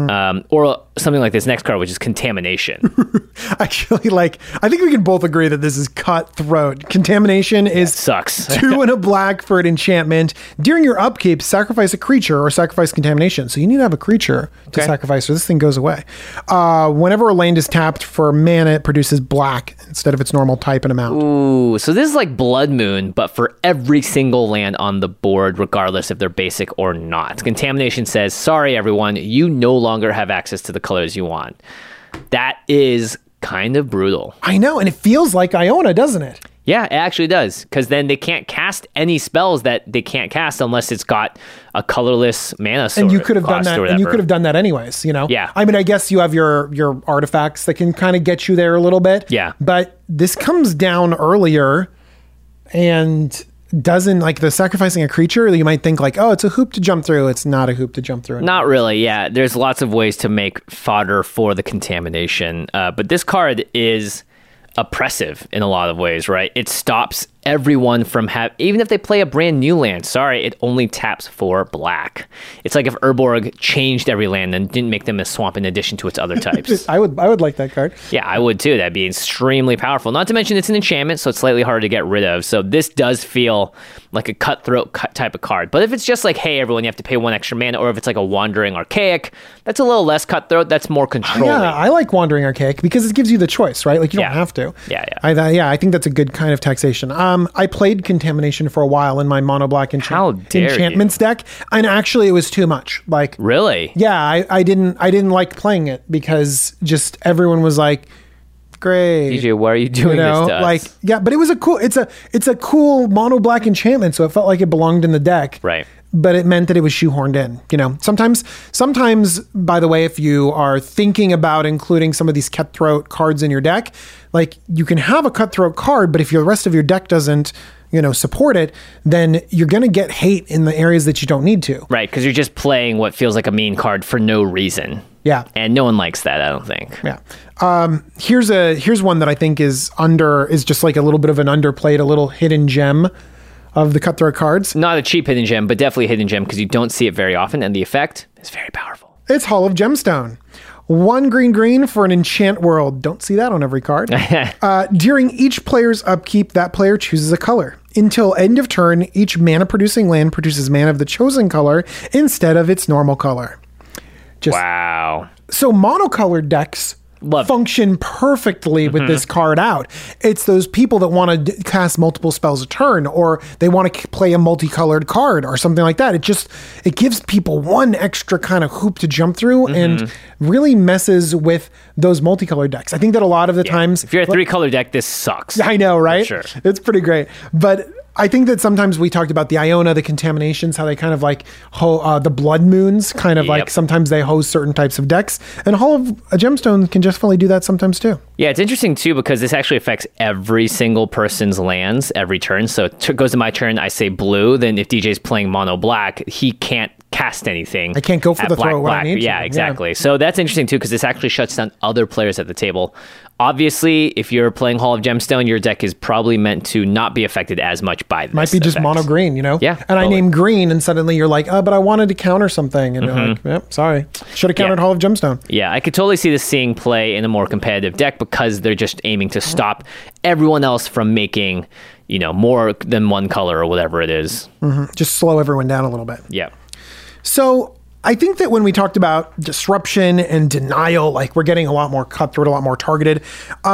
or something like this next card, which is Contamination. Actually, I think we can both agree that this is cutthroat. Contamination sucks. 2 and a black for an enchantment. During your upkeep, sacrifice a creature or sacrifice Contamination. So you need to have a creature to sacrifice, or this thing goes away. Whenever a land is tapped for mana, it produces black instead of its normal type and amount. Ooh, so this is like Blood Moon, but for every single land on the board, regardless if they're basic or not. Contamination says, sorry, everyone, you no longer have access to the colors you want. That is kind of brutal. I know, and it feels like Iona, doesn't it? Yeah, it actually does, because then they can't cast any spells that they can't cast unless it's got a colorless mana source. And you could have done that. And you could have done that anyways. Yeah. I mean, I guess you have your artifacts that can kind of get you there a little bit. Yeah. But this comes down earlier, and doesn't, like, the sacrificing a creature, you might think like, oh, it's a hoop to jump through. It's not a hoop to jump through. Not really. Yeah, there's lots of ways to make fodder for the Contamination, but this card is oppressive in a lot of ways, right? It stops everyone from even if they play a brand new land, it only taps for black. It's like if Urborg changed every land and didn't make them a swamp in addition to its other types. I would like that card. Yeah, I would too. That'd be extremely powerful. Not to mention it's an enchantment, so it's slightly harder to get rid of. So this does feel like a cutthroat type of card. But if it's just like, hey, everyone, you have to pay 1 extra mana, or if it's like a Wandering Archaic, that's a little less cutthroat. That's more controlling. Yeah, I like Wandering Archaic because it gives you the choice, right? Like, you don't have to. Yeah. I think that's a good kind of taxation. I played Contamination for a while in my mono black enchantments deck, and actually it was too much. Like, really? Yeah, I didn't like playing it because just everyone was like, great. DJ, why are you doing this to us? Like, yeah, but it was it's a cool mono black enchantment, so it felt like it belonged in the deck. Right. But it meant that it was shoehorned in. Sometimes, by the way, if you are thinking about including some of these cutthroat cards in your deck, like, you can have a cutthroat card, but if the rest of your deck doesn't, support it, then you're going to get hate in the areas that you don't need to. Right, because you're just playing what feels like a mean card for no reason. Yeah. And no one likes that, I don't think. Yeah. Here's one that I think is just like a little bit of an underplayed, a little hidden gem of the cutthroat cards. Not a cheap hidden gem, but definitely a hidden gem because you don't see it very often, and the effect is very powerful. It's Hall of Gemstone. 1 green for an enchant world. Don't see that on every card. During each player's upkeep, that player chooses a color. Until end of turn, each mana-producing land produces mana of the chosen color instead of its normal color. Wow. So monocolored decks function perfectly with this card out. It's those people that want to cast multiple spells a turn, or they want to play a multicolored card or something like that. It gives people one extra kind of hoop to jump through and really messes with those multicolored decks. I think that a lot of the times, if you're a 3-color deck, this sucks. I know, right? Sure. It's pretty great. But I think that sometimes we talked about the Iona, the Contaminations, how they kind of like the Blood Moons, kind of like sometimes they host certain types of decks. And Hall of a Gemstone can just fully do that sometimes too. Yeah, it's interesting too because this actually affects every single person's lands every turn. So it goes to my turn, I say blue. Then if DJ's playing mono black, he can't cast anything. I can't go for at the black, throw when I black. need to. Yeah, exactly. So that's interesting too, because this actually shuts down other players at the table. Obviously, if you're playing Hall of Gemstone, your deck is probably meant to not be affected as much by this. Might be just effect. mono green, you know? Yeah. And totally. I name green, and suddenly you're like, oh, but I wanted to counter something. And you're like, yep, sorry. Should have countered Hall of Gemstone. Yeah, I could totally see this seeing play in a more competitive deck because they're just aiming to stop everyone else from making, more than one color or whatever it is. Just slow everyone down a little bit. Yeah. So I think that when we talked about disruption and denial, like we're getting a lot more cutthroat, a lot more targeted.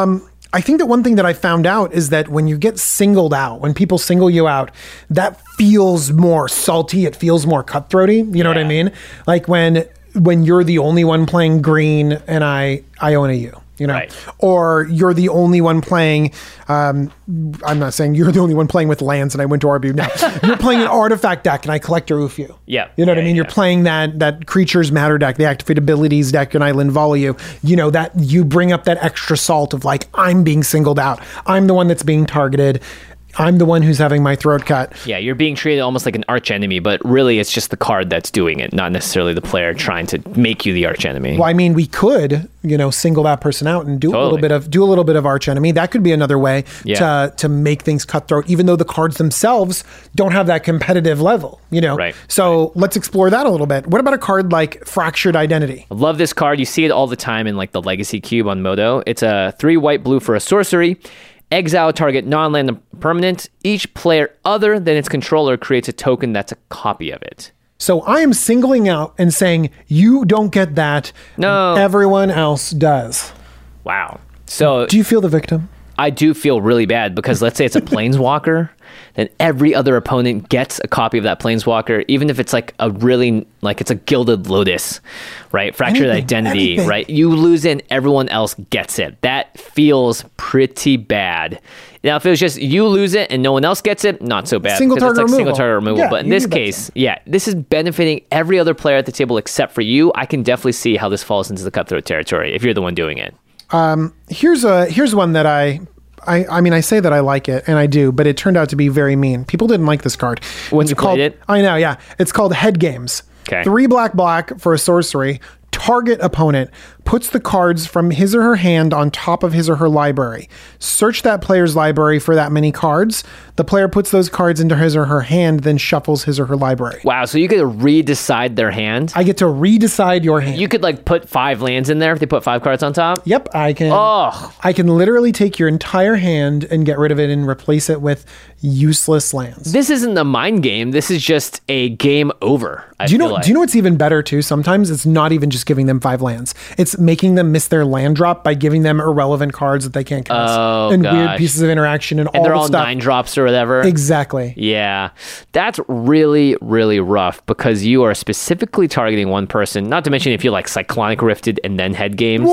I think that one thing that I found out is that when you get singled out, when people single you out, that feels more salty. It feels more cutthroaty. You know what I mean? Like when you're the only one playing green and I own a you. Right. Or you're the only one playing, I'm not saying you're the only one playing with lands and I went to RBU. No, you're playing an artifact deck and I collect your Ufu. Yeah. You know what I mean? You're playing that creatures matter deck, the activate abilities deck, and I Linvalu you. That you bring up that extra salt of like, I'm being singled out. I'm the one that's being targeted. I'm the one who's having my throat cut. Yeah, you're being treated almost like an arch enemy, but really it's just the card that's doing it, not necessarily the player trying to make you the arch enemy. Well, I mean, we could, single that person out and do a little bit of arch enemy. That could be another way to make things cutthroat, even though the cards themselves don't have that competitive level, Right. So let's explore that a little bit. What about a card like Fractured Identity? I love this card. You see it all the time in like the Legacy Cube on Modo. It's a 3 white blue for a sorcery. Exile target non-land permanent. Each player other than its controller creates a token that's a copy of it. So I am singling out and saying, you don't get that. No. Everyone else does. Wow. So do you feel the victim? I do feel really bad because let's say it's a Planeswalker, then every other opponent gets a copy of that Planeswalker, even if it's like it's a Gilded Lotus, right? Fractured Identity, right? You lose it and everyone else gets it. That feels pretty bad. Now, if it was just you lose it and no one else gets it, not so bad. Single target removal. Single target removal. Yeah, but in this case, this is benefiting every other player at the table except for you. I can definitely see how this falls into the cutthroat territory if you're the one doing it. Here's one that I mean, I say that I like it, and I do, but it turned out to be very mean. People didn't like this card. When you played it? I know, yeah. It's called Head Games. Okay. 3 black for a sorcery. Target opponent puts the cards from his or her hand on top of his or her library. Search that player's library for that many cards. The player puts those cards into his or her hand, then shuffles his or her library. Wow, so you get to redecide their hand? I get to redecide your hand. You could put 5 lands in there if they put 5 cards on top? Yep, I can. Oh. I can literally take your entire hand and get rid of it and replace it with useless lands. This isn't a mind game. This is just a game over. Do you know what's even better too? Sometimes it's not even just giving them 5 lands. It's making them miss their land drop by giving them irrelevant cards that they can't cast weird pieces of interaction and all they're the all stuff. 9 drops or whatever. Exactly. Yeah. That's really, really rough because you are specifically targeting one person. Not to mention if you Cyclonic Rifted and then Head Games.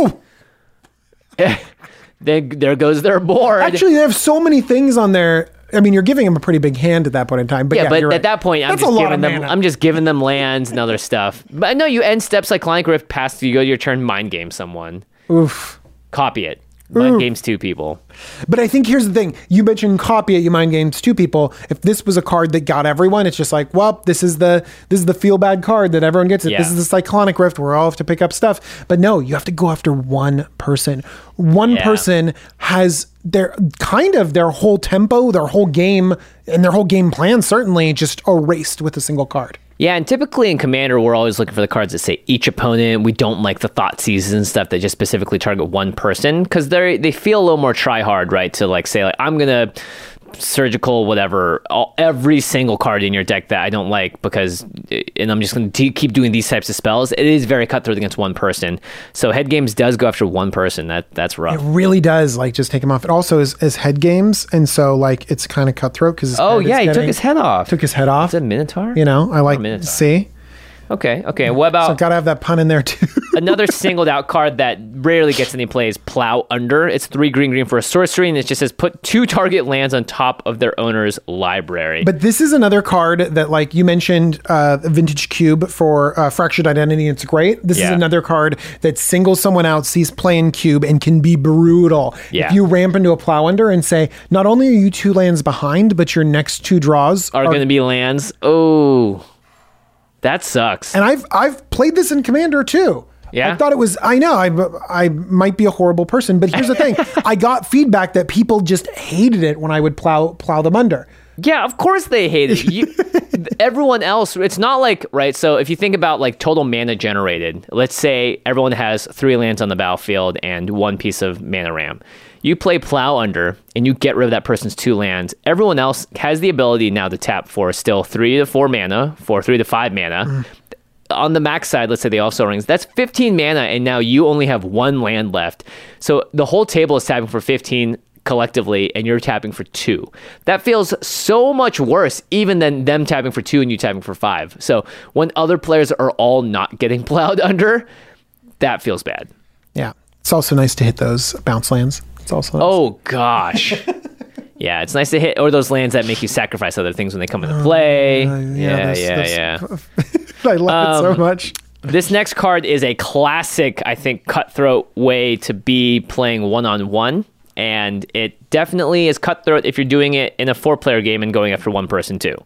Then there goes their board. Actually, they have so many things on there. I mean, you're giving them a pretty big hand at that point in time. But but you're right. at that point, I'm just giving them lands and other stuff. But no, you end steps like Cyclonic Rift past you go to your turn, mind game someone. Oof. Copy it. Mind games 2 people. But I think here's the thing. You mentioned copy it, you mind games 2 people. If this was a card that got everyone, it's just like, well, this is the feel bad card that everyone gets it. Yeah. This is the Cyclonic Rift where all have to pick up stuff. But no, you have to go after one person. One person has their whole tempo, their whole game, and their whole game plan certainly just erased with a single card. Yeah, and typically in Commander, we're always looking for the cards that say each opponent. We don't like the Thoughtseize and stuff that just specifically target one person because they feel a little more try-hard, right? To say I'm going to surgical whatever every single card in your deck that I don't like and I'm just going to keep doing these types of spells. It is very cutthroat against one person. So Head Games does go after one person. That's rough. It really does just take him off. It also is Head Games, and so it's kind of cutthroat because he took his head off. Took his head off. Is it Minotaur? I like Minotaur. see. Okay. What about... So gotta have that pun in there too. Another singled out card that rarely gets any play is Plow Under. It's 3 green for a sorcery, and it just says put 2 target lands on top of their owner's library. But this is another card that, you mentioned, Vintage Cube for Fractured Identity. It's great. This is another card that singles someone out, sees play in Cube, and can be brutal. Yeah. If you ramp into a Plow Under and say, not only are you 2 lands behind, but your next 2 draws are going to be lands. Oh... That sucks. And I've played this in Commander too. Yeah. I thought it was, I know, I might be a horrible person, but here's the thing. I got feedback that people just hated it when I would plow them under. Yeah, of course they hate it. Everyone else, it's not like, right? So if you think about like total mana generated, let's say everyone has 3 lands on the battlefield and 1 piece of mana RAM. You play Plow Under and you get rid of that person's 2 lands. Everyone else has the ability now to tap for still 3 to 4 mana, for 3 to 5 mana. On the max side, let's say they also rings, that's 15 mana, and now you only have 1 land left. So the whole table is tapping for 15 collectively, and you're tapping for 2. That feels so much worse even than them tapping for 2 and you tapping for 5. So when other players are all not getting plowed under, that feels bad. Yeah. It's also nice to hit those bounce lands. It's also nice. Oh, gosh. Yeah, it's nice to hit, or those lands that make you sacrifice other things when they come into play. Yeah. I love it so much. This next card is a classic, I think, cutthroat way to be playing one-on-one. And it definitely is cutthroat if you're doing it in a 4-player game and going after one person too.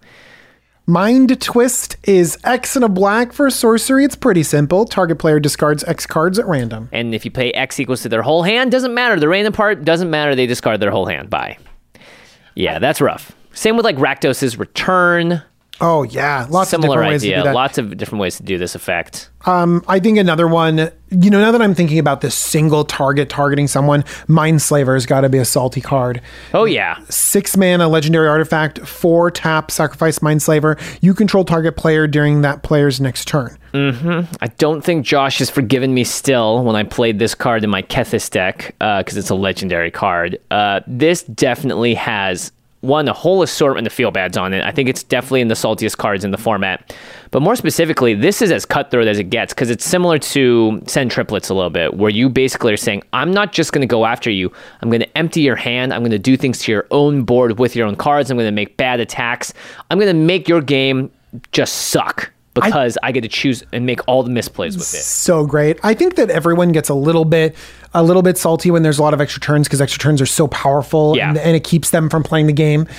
Mind Twist is X and a black for sorcery. It's pretty simple. Target player discards X cards at random. And if you play X equals to their whole hand, doesn't matter. The random part doesn't matter. They discard their whole hand. Bye. Yeah, that's rough. Same with like Rakdos' Return. Oh, yeah. Lots of different ways to do that. Lots of different ways to do this effect. I think another one, now that I'm thinking about this single targeting someone, Mindslaver's got to be a salty card. Oh, yeah. 6 mana, legendary artifact, 4 tap, sacrifice Mindslaver. You control target player during that player's next turn. Mm-hmm. I don't think Josh has forgiven me still when I played this card in my Kethis deck, because it's a legendary card. This definitely has a whole assortment of feel bads on it. I think it's definitely in the saltiest cards in the format. But more specifically, this is as cutthroat as it gets because it's similar to Send Triplets a little bit, where you basically are saying, I'm not just going to go after you. I'm going to empty your hand. I'm going to do things to your own board with your own cards. I'm going to make bad attacks. I'm going to make your game just suck because I get to choose and make all the misplays with it. So great. I think that everyone gets a little bit salty when there's a lot of extra turns because extra turns are so powerful and it keeps them from playing the game.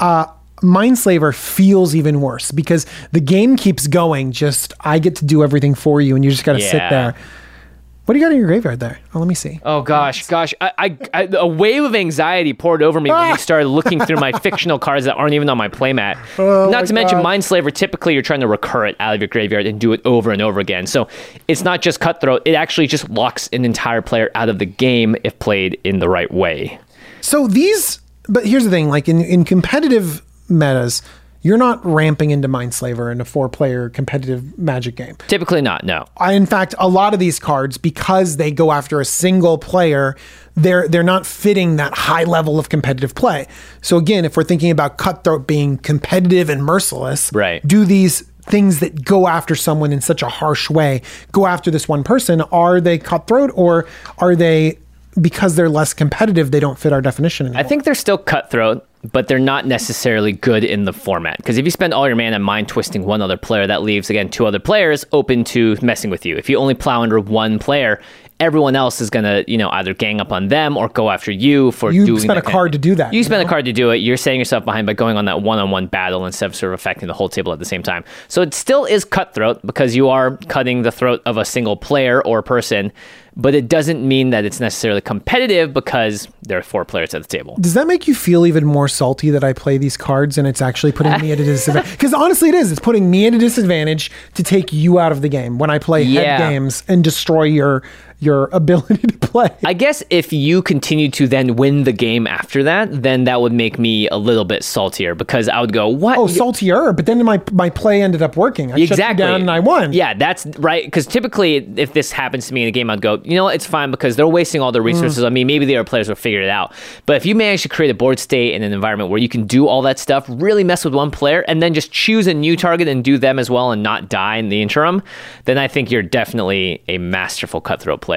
Mindslaver feels even worse because the game keeps going. Just I get to do everything for you and you just got to sit there. What do you got in your graveyard there? Oh, let me see. Oh, gosh. I a wave of anxiety poured over me when you started looking through my fictional cards that aren't even on my playmat. Not to mention, Mindslaver, typically you're trying to recur it out of your graveyard and do it over and over again. So it's not just cutthroat. It actually just locks an entire player out of the game if played in the right way. So but here's the thing, like in competitive metas, you're not ramping into Mindslaver in a 4-player competitive Magic game. Typically not, no. In fact, a lot of these cards, because they go after a single player, they're not fitting that high level of competitive play. So again, if we're thinking about Cutthroat being competitive and merciless, do these things that go after someone in such a harsh way, go after this one person, are they Cutthroat or are they, because they're less competitive, they don't fit our definition anymore? I think they're still Cutthroat, but they're not necessarily good in the format. Because if you spend all your mana mind twisting one other player, that leaves, again, 2 other players open to messing with you. If you only plow under one player, everyone else is going to, either gang up on them or go after you for doing that. You spent a card to do that. You spent a card to do it. You're setting yourself behind by going on that one-on-one battle instead of sort of affecting the whole table at the same time. So it still is Cutthroat because you are cutting the throat of a single player or person, but it doesn't mean that it's necessarily competitive because there are 4 players at the table. Does that make you feel even more salty that I play these cards and it's actually putting me at a disadvantage? Because honestly it is. It's putting me at a disadvantage to take you out of the game when I play head games and destroy your ability to play. I guess if you continue to then win the game after that, then that would make me a little bit saltier because I would go, what? Oh, saltier, but then my play ended up working. I shut you down and I won. Yeah, that's right. Because typically if this happens to me in a game, I'd go, it's fine because they're wasting all their resources on me. Maybe the other players will figure it out. But if you manage to create a board state and an environment where you can do all that stuff, really mess with one player, and then just choose a new target and do them as well and not die in the interim, then I think you're definitely a masterful Cutthroat player.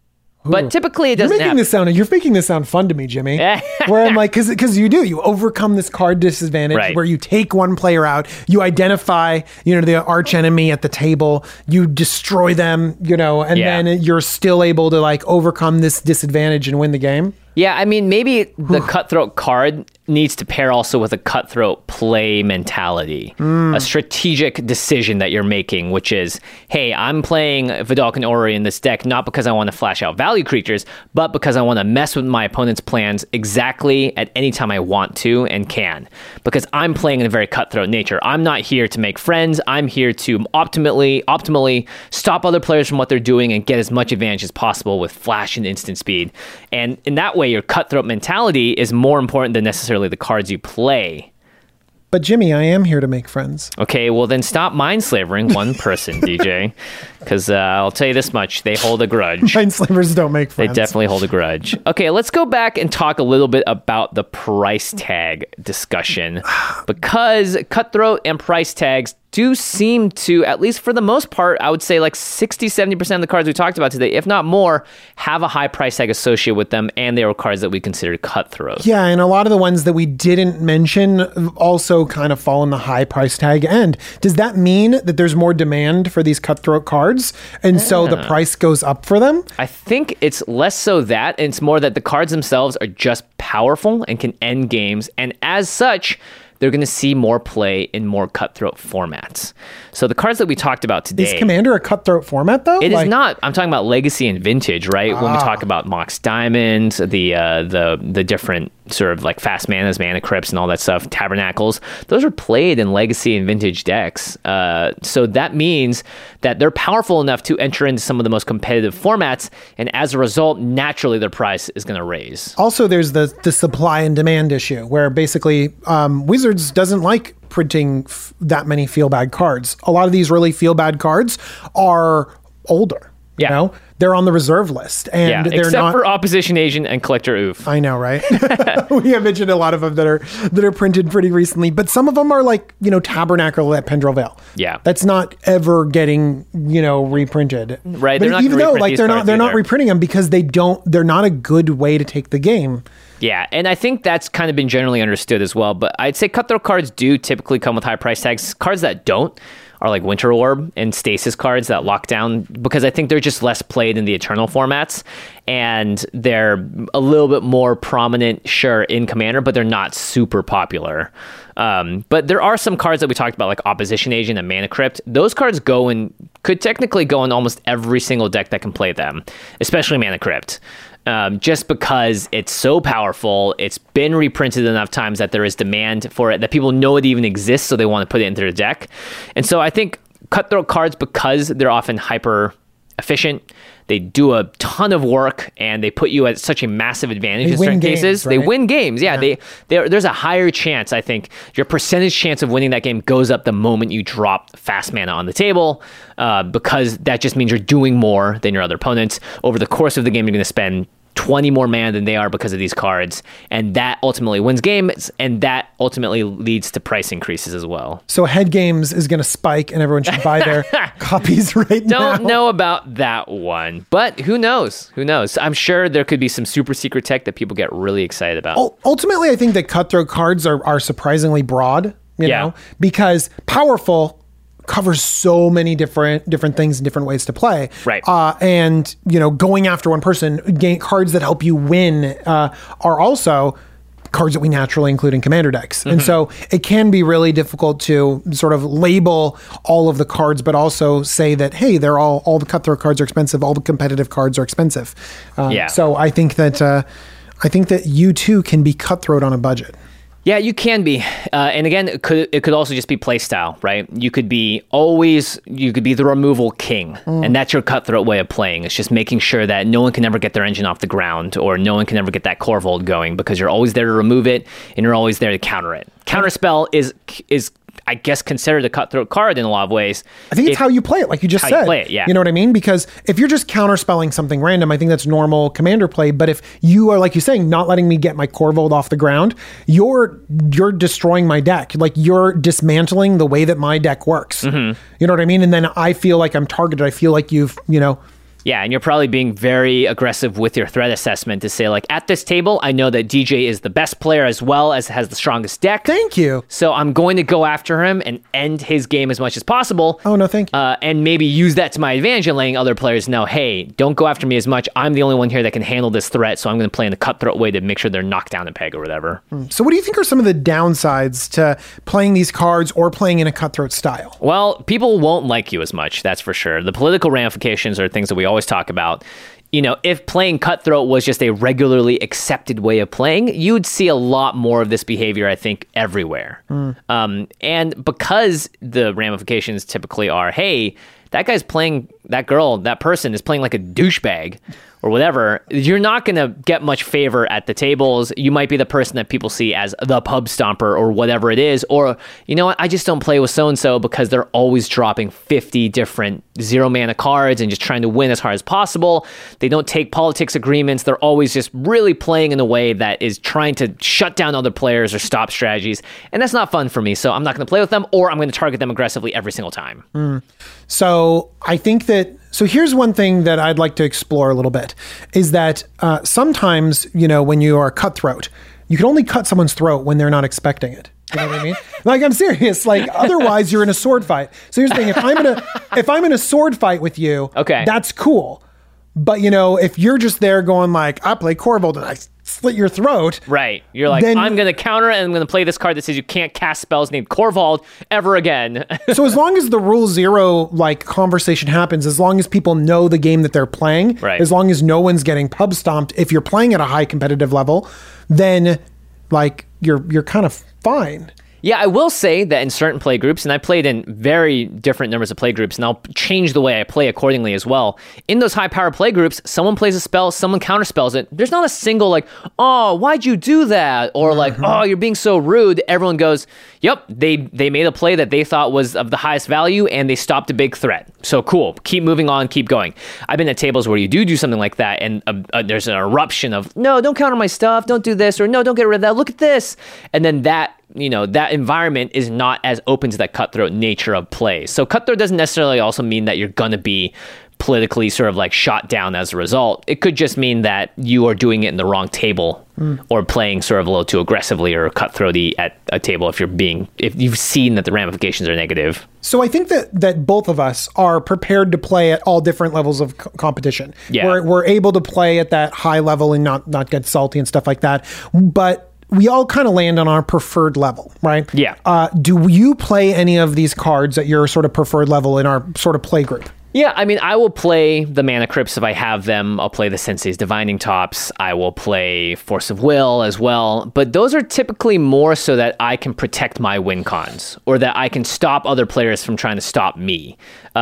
But typically it doesn't You're making this sound fun to me, Jimmy. Where I'm like, because you overcome this card disadvantage where you take one player out, you identify, the arch enemy at the table, you destroy them, and then you're still able to like overcome this disadvantage and win the game. Yeah, I mean, maybe the Cutthroat card needs to pair also with a cutthroat play mentality, a strategic decision that you're making, which is, hey, I'm playing Vedalken Orrery in this deck not because I want to flash out value creatures, but because I want to mess with my opponent's plans exactly at any time I want to and can. Because I'm playing in a very cutthroat nature. I'm not here to make friends. I'm here to optimally stop other players from what they're doing and get as much advantage as possible with flash and instant speed. And in that way, your cutthroat mentality is more important than necessarily the cards you play. But Jimmy, I am here to make friends. Okay, well then stop mind slavering one person, DJ. Because I'll tell you this much, they hold a grudge. Mind slavers don't make friends. They definitely hold a grudge. Okay, let's go back and talk a little bit about the price tag discussion. Because cutthroat and price tags do seem to, at least for the most part, I would say like 60-70% of the cards we talked about today, if not more, have a high price tag associated with them, and they were cards that we considered cutthroat. Yeah, and a lot of the ones that we didn't mention also kind of fall in the high price tag end. Does that mean that there's more demand for these cutthroat cards, and so the price goes up for them? I think it's less so that, and it's more that the cards themselves are just powerful and can end games, and as such, they're going to see more play in more cutthroat formats. So the cards that we talked about today... Is Commander a cutthroat format, though? It is not. I'm talking about Legacy and Vintage, right? When we talk about Mox Diamonds, the different sort of like fast manas, mana crypts, and all that stuff, Tabernacles, those are played in Legacy and Vintage decks. So that means that they're powerful enough to enter into some of the most competitive formats, and as a result, naturally their price is going to raise. Also, there's the supply and demand issue, where basically Wizards doesn't like printing that many feel bad cards. A lot of these really feel bad cards are older. You know, they're on the reserve list, and they're except not for Opposition Agent and Collector Oof. I know, right? We have mentioned a lot of them that are printed pretty recently, but some of them are like, Tabernacle at Pendrell Vale. Yeah, that's not ever getting reprinted. Right, but even though they're not reprinting them because they're not a good way to take the game. Yeah, and I think that's kind of been generally understood as well. But I'd say cutthroat cards do typically come with high price tags. Cards that don't are like Winter Orb and Stasis cards that lock down, because I think they're just less played in the Eternal formats, and they're a little bit more prominent, sure, in Commander, but they're not super popular. But there are some cards that we talked about, like Opposition Agent and Mana Crypt. Those cards could technically go in almost every single deck that can play them, especially Mana Crypt. Just because it's so powerful, it's been reprinted enough times that there is demand for it, that people know it even exists, so they want to put it into their deck. And so I think cutthroat cards, because they're often hyper efficient, they do a ton of work, and they put you at such a massive advantage in certain cases. Right? They win games. Yeah. There's a higher chance, I think. Your percentage chance of winning that game goes up the moment you drop fast mana on the table, because that just means you're doing more than your other opponents. Over the course of the game, you're going to spend 20 more mana than they are because of these cards, and that ultimately wins games, and that ultimately leads to price increases as well. So Head Games is going to spike, and everyone should buy their copies right now. Don't know about that one, but who knows? Who knows? I'm sure there could be some super secret tech that people get really excited about. Ultimately, I think that cutthroat cards are surprisingly broad, you know, because powerful covers so many different things and different ways to play. Right. And, going after one person, cards that help you win are also cards that we naturally include in Commander decks. Mm-hmm. And so it can be really difficult to sort of label all of the cards, but also say that, hey, they're all the cutthroat cards are expensive, all the competitive cards are expensive. So I think that you too can be cutthroat on a budget. Yeah, you can be. And again, it could also just be play style, right? You could be the removal king, and that's your cutthroat way of playing. It's just making sure that no one can ever get their engine off the ground, or no one can ever get that Corvold going, because you're always there to remove it, and you're always there to counter it. Counterspell is I guess, considered a cutthroat card in a lot of ways. I think it's how you play it, like you just said. You play it, yeah. You know what I mean? Because if you're just counterspelling something random, I think that's normal Commander play. But if you are, like you're saying, not letting me get my Corvold off the ground, you're destroying my deck. Like, you're dismantling the way that my deck works. Mm-hmm. You know what I mean? And then I feel like I'm targeted. I feel like you've Yeah, and you're probably being very aggressive with your threat assessment to say, like, at this table, I know that DJ is the best player as well as has the strongest deck. Thank you. So I'm going to go after him and end his game as much as possible. Oh, no, thank you. And maybe use that to my advantage and letting other players know, hey, don't go after me as much. I'm the only one here that can handle this threat, so I'm going to play in the cutthroat way to make sure they're knocked down a peg or whatever. So what do you think are some of the downsides to playing these cards or playing in a cutthroat style? Well, people won't like you as much, that's for sure. The political ramifications are things that we always talk about. You know, if playing cutthroat was just a regularly accepted way of playing, you'd see a lot more of this behavior, I think, everywhere. And because the ramifications typically are, hey, that guy's playing, that girl, that person is playing like a douchebag or whatever, you're not going to get much favor at the tables. You might be the person that people see as the pub stomper or whatever it is. Or, you know what, I just don't play with so-and-so because they're always dropping 50 different 0-mana cards and just trying to win as hard as possible. They don't take politics agreements. They're always just really playing in a way that is trying to shut down other players or stop strategies. And that's not fun for me. So I'm not going to play with them, or I'm going to target them aggressively every single time. So I think that, so here's one thing that I'd like to explore a little bit, is that sometimes, you know, when you are cutthroat, you can only cut someone's throat when they're not expecting it. You know what I mean? Like, I'm serious. Like, otherwise you're in a sword fight. So here's the thing. If I'm in a sword fight with you, okay, that's cool. But, you know, if you're just there going like, I play Corvold and I slit your throat. Right. You're like, then, I'm going to counter it and I'm going to play this card that says you can't cast spells named Corvold ever again. So as long as the rule zero, like, conversation happens, as long as people know the game that they're playing, right, as long as no one's getting pub stomped, if you're playing at a high competitive level, then, like, you're kind of fine. Yeah, I will say that in certain play groups, and I played in very different numbers of play groups, and I'll change the way I play accordingly as well. In those high-power play groups, someone plays a spell, someone counterspells it. There's not a single, like, oh, why'd you do that? Or like, oh, you're being so rude. Everyone goes, yep, they made a play that they thought was of the highest value, and they stopped a big threat. So cool, keep moving on, keep going. I've been at tables where you do something like that, and there's an eruption of, no, don't counter my stuff, don't do this, or no, don't get rid of that, look at this. And then that, you know, that environment is not as open to that cutthroat nature of play. So cutthroat doesn't necessarily also mean that you're going to be politically sort of like shot down as a result. It could just mean that you are doing it in the wrong table or playing sort of a little too aggressively or cutthroaty at a table if you've seen that the ramifications are negative. So I think that both of us are prepared to play at all different levels of competition. Yeah. We're able to play at that high level and not get salty and stuff like that. But we all kind of land on our preferred level, right? Yeah. Do you play any of these cards at your sort of preferred level in our sort of play group? Yeah, I mean, I will play the Mana Crypts if I have them. I'll play the Sensei's Divining Tops. I will play Force of Will as well. But those are typically more so that I can protect my win cons or that I can stop other players from trying to stop me.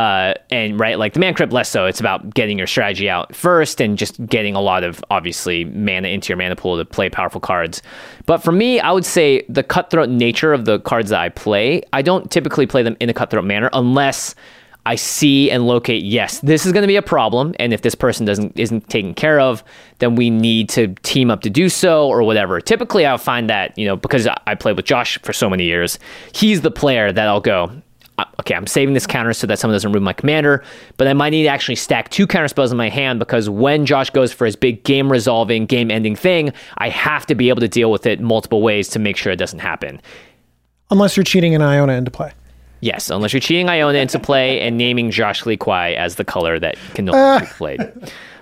And right, like the Mana Crypt, less so. It's about getting your strategy out first and just getting a lot of, obviously, mana into your mana pool to play powerful cards. But for me, I would say the cutthroat nature of the cards that I play, I don't typically play them in a cutthroat manner unless I see and locate, yes, this is going to be a problem, and if this person isn't taken care of, then we need to team up to do so or whatever. Typically, I'll find that, you know, because I played with Josh for so many years, he's the player that I'll go, okay, I'm saving this counter so that someone doesn't ruin my commander, but I might need to actually stack 2 counter spells in my hand because when Josh goes for his big game-resolving, game-ending thing, I have to be able to deal with it multiple ways to make sure it doesn't happen. Unless you're cheating an Iona into play. Yes, unless you're cheating Iona into play and naming Josh Lee Kwai as the color that can no longer be played.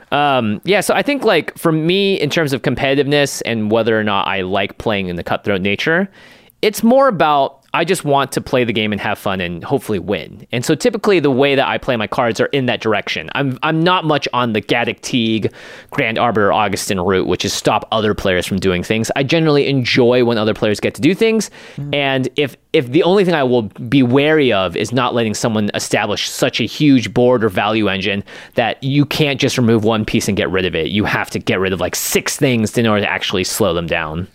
Yeah, so I think like for me, in terms of competitiveness and whether or not I like playing in the cutthroat nature, it's more about I just want to play the game and have fun and hopefully win. And so typically the way that I play my cards are in that direction. I'm not much on the Gaddock Teague, Grand Arbiter, Augustin route, which is stop other players from doing things. I generally enjoy when other players get to do things. And if the only thing I will be wary of is not letting someone establish such a huge board or value engine that you can't just remove one piece and get rid of it. You have to get rid of like 6 things in order to actually slow them down.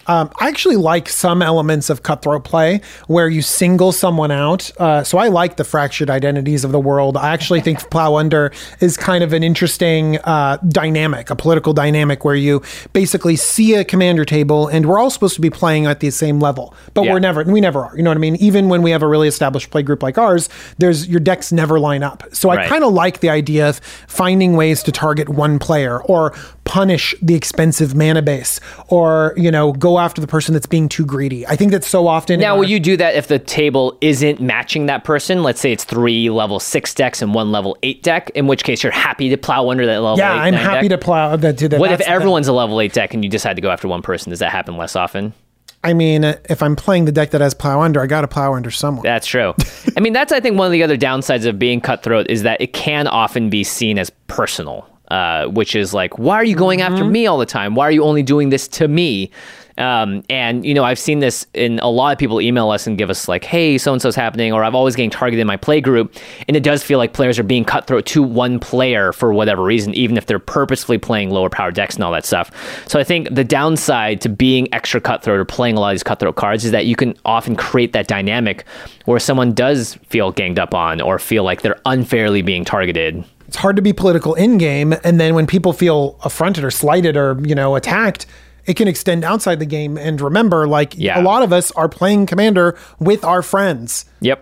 I actually like some elements of cutthroat play where you single someone out. So I like the fractured identities of the world. I actually think Plow Under is kind of an interesting dynamic, a political dynamic where you basically see a commander table and we're all supposed to be playing at the same level, but we never are. You know what I mean? Even when we have a really established play group like ours, your decks never line up. So I kind of like the idea of finding ways to target one player or punish the expensive mana base or, go after the person that's being too greedy. I think that's so often. Now, will you do that if the table isn't matching that person? Let's say it's 3 level 6 decks and 1 level 8 deck, in which case you're happy to plow under that level 8 I'm happy deck? To plow that. What if everyone's a level 8 deck and you decide to go after one person? Does that happen less often? I mean, if I'm playing the deck that has Plow Under, I got to Plow Under somewhere. That's true. I mean, that's, I think, one of the other downsides of being cutthroat is that it can often be seen as personal, which is like, why are you going after me all the time? Why are you only doing this to me? And, I've seen this in a lot of people email us and give us like, hey, so-and-so's happening, or I've always getting targeted in my play group. And it does feel like players are being cutthroat to one player for whatever reason, even if they're purposefully playing lower power decks and all that stuff. So I think the downside to being extra cutthroat or playing a lot of these cutthroat cards is that you can often create that dynamic where someone does feel ganged up on or feel like they're unfairly being targeted. It's hard to be political in-game, and then when people feel affronted or slighted or, attacked, it can extend outside the game. And remember, a lot of us are playing Commander with our friends. Yep.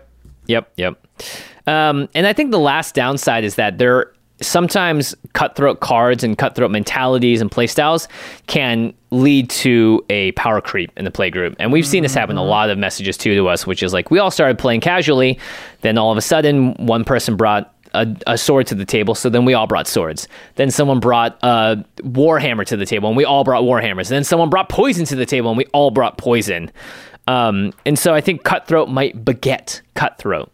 And I think the last downside is that there sometimes cutthroat cards and cutthroat mentalities and playstyles can lead to a power creep in the play group. And we've seen this happen in a lot of messages to us, which is like, we all started playing casually. Then all of a sudden, one person brought a sword to the table, so then we all brought swords. Then someone brought a Warhammer to the table, and we all brought Warhammers. Then someone brought poison to the table, and we all brought poison. And so I think cutthroat might beget cutthroat.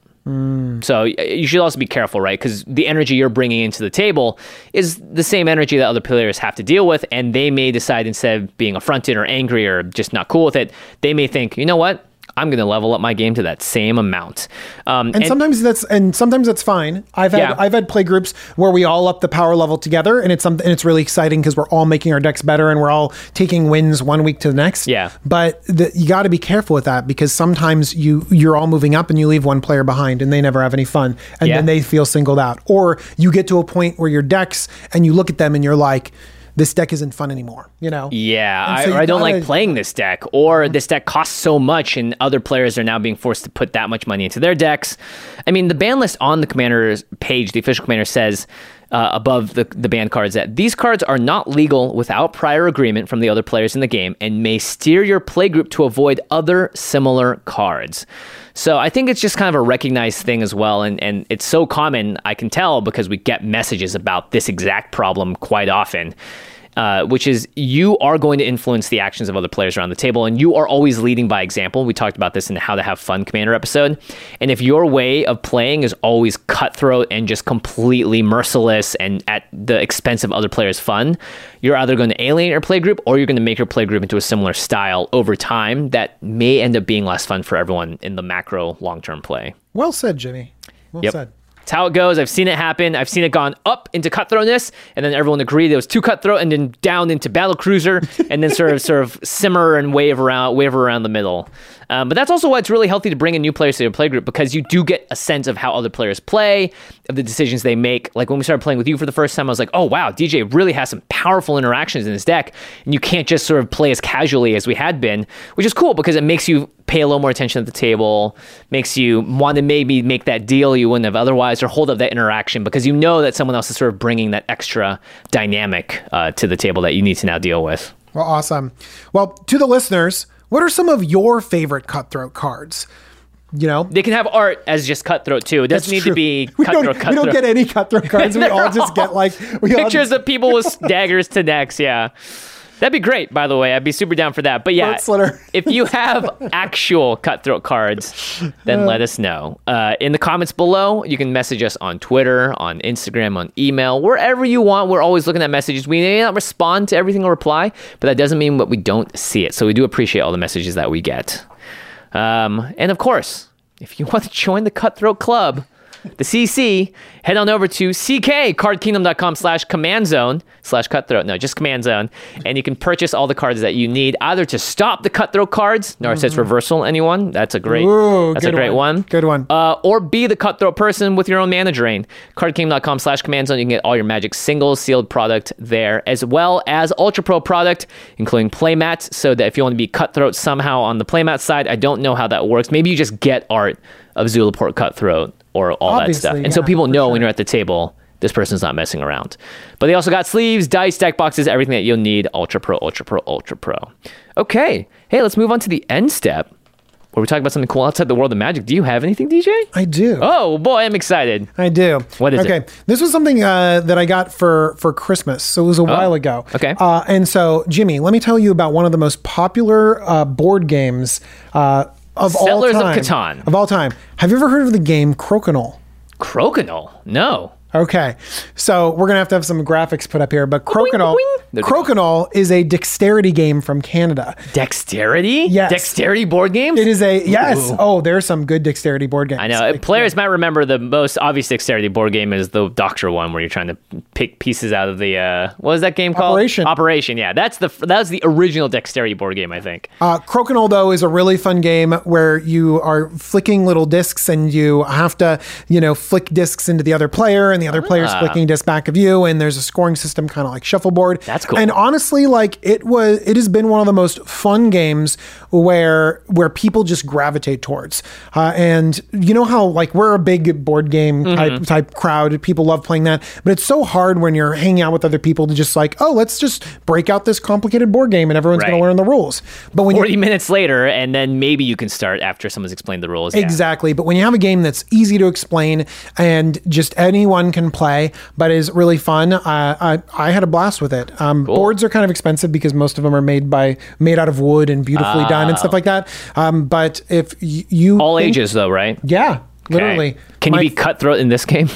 So you should also be careful, right? Because the energy you're bringing into the table is the same energy that other players have to deal with, and they may decide, instead of being affronted or angry or just not cool with it, they may think, you know what? I'm going to level up my game to that same amount. And sometimes that's fine. I've had play groups where we all up the power level together, and it's really exciting because we're all making our decks better and we're all taking wins one week to the next. Yeah. But you got to be careful with that, because sometimes you're all moving up and you leave one player behind and they never have any fun, and then they feel singled out. Or you get to a point where your decks, and you look at them and you're like, this deck isn't fun anymore, Yeah, so I don't like playing this deck, or this deck costs so much and other players are now being forced to put that much money into their decks. I mean, the ban list on the Commander's page, the official Commander, says above the ban cards that these cards are not legal without prior agreement from the other players in the game and may steer your playgroup to avoid other similar cards. So I think it's just kind of a recognized thing as well. And it's so common, I can tell, because we get messages about this exact problem quite often, which is you are going to influence the actions of other players around the table, and you are always leading by example. We talked about this in the How to Have Fun Commander episode. And if your way of playing is always cutthroat and just completely merciless and at the expense of other players' fun, you're either going to alienate your playgroup, or you're going to make your playgroup into a similar style over time that may end up being less fun for everyone in the macro long-term play. Well said, Jimmy. Well said. It's how it goes. I've seen it happen. I've seen it gone up into cutthroatness, and then everyone agreed it was too cutthroat, and then down into battle cruiser, and then sort of simmer and wave around the middle. But that's also why it's really healthy to bring in new players to your playgroup, because you do get a sense of how other players play, of the decisions they make. Like when we started playing with you for the first time, I was like, oh wow, DJ really has some powerful interactions in his deck, and you can't just sort of play as casually as we had been, which is cool because it makes you pay a little more attention at the table, makes you want to maybe make that deal you wouldn't have otherwise, or hold up that interaction because you know that someone else is sort of bringing that extra dynamic to the table that you need to now deal with. Well, awesome. Well, to the listeners, what are some of your favorite cutthroat cards? They can have art as just cutthroat too. It doesn't need to be cutthroat. We don't get any cutthroat cards. We all just get pictures of people with daggers to necks. Yeah. That'd be great, by the way. I'd be super down for that. But yeah, if you have actual cutthroat cards, then let us know. In the comments below, you can message us on Twitter, on Instagram, on email, wherever you want. We're always looking at messages. We may not respond to everything or reply, but that doesn't mean that we don't see it. So we do appreciate all the messages that we get. And of course, if you want to join the Cutthroat Club, the CC, head on over to ckcardkingdom.com/command zone/cutthroat. No, just command zone. And you can purchase all the cards that you need either to stop the cutthroat cards. Narset's Reversal, anyone? That's a great one. Good one. Or be the cutthroat person with your own mana drain. Cardkingdom.com/command zone. You can get all your Magic single sealed product there, as well as Ultra Pro product, including playmats, so that if you want to be cutthroat somehow on the playmat side, I don't know how that works. Maybe you just get art of Zulaport Cutthroat or all that stuff. And so people know when you're at the table, this person's not messing around. But they also got sleeves, dice, deck boxes, everything that you'll need. Ultra Pro, Ultra Pro, Ultra Pro. Okay. Hey, let's move on to the end step, where we talk about something cool outside the world of Magic. Do you have anything, DJ? I do. Oh, boy, I'm excited. I do. What is it? Okay. This was something that I got for Christmas. So it was a while ago. Okay. And so, Jimmy, let me tell you about one of the most popular board games of Settlers all time. of Catan. Of all time. Have you ever heard of the game Crokinole? Crokinole? No. Okay, so we're going to have some graphics put up here, but Crokinole is a dexterity game from Canada. Dexterity? Yes. Dexterity board games? It is yes. Ooh. Oh, there's some good dexterity board games. I know. Players might remember the most obvious dexterity board game is the Doctor one, where you're trying to pick pieces out of the, what was that game called? Operation, yeah. That was the original dexterity board game, I think. Crokinole, though, is a really fun game where you are flicking little discs and you have to, flick discs into the other player, and the other player's flicking disc back of you, and there's a scoring system kind of like shuffleboard. That's cool. And honestly, it has been one of the most fun games where people just gravitate towards. And you know how we're a big board game type crowd. People love playing that, but it's so hard when you're hanging out with other people to just let's just break out this complicated board game and everyone's going to learn the rules. But when 40 minutes later, and then maybe you can start after someone's explained the rules. Exactly. Yeah. But when you have a game that's easy to explain and just anyone can play, but is really fun, I had a blast with it. Cool. Boards are kind of expensive because most of them are made out of wood and beautifully done and stuff like that. But if you all ages though, right? Yeah, literally. Can you be cutthroat in this game?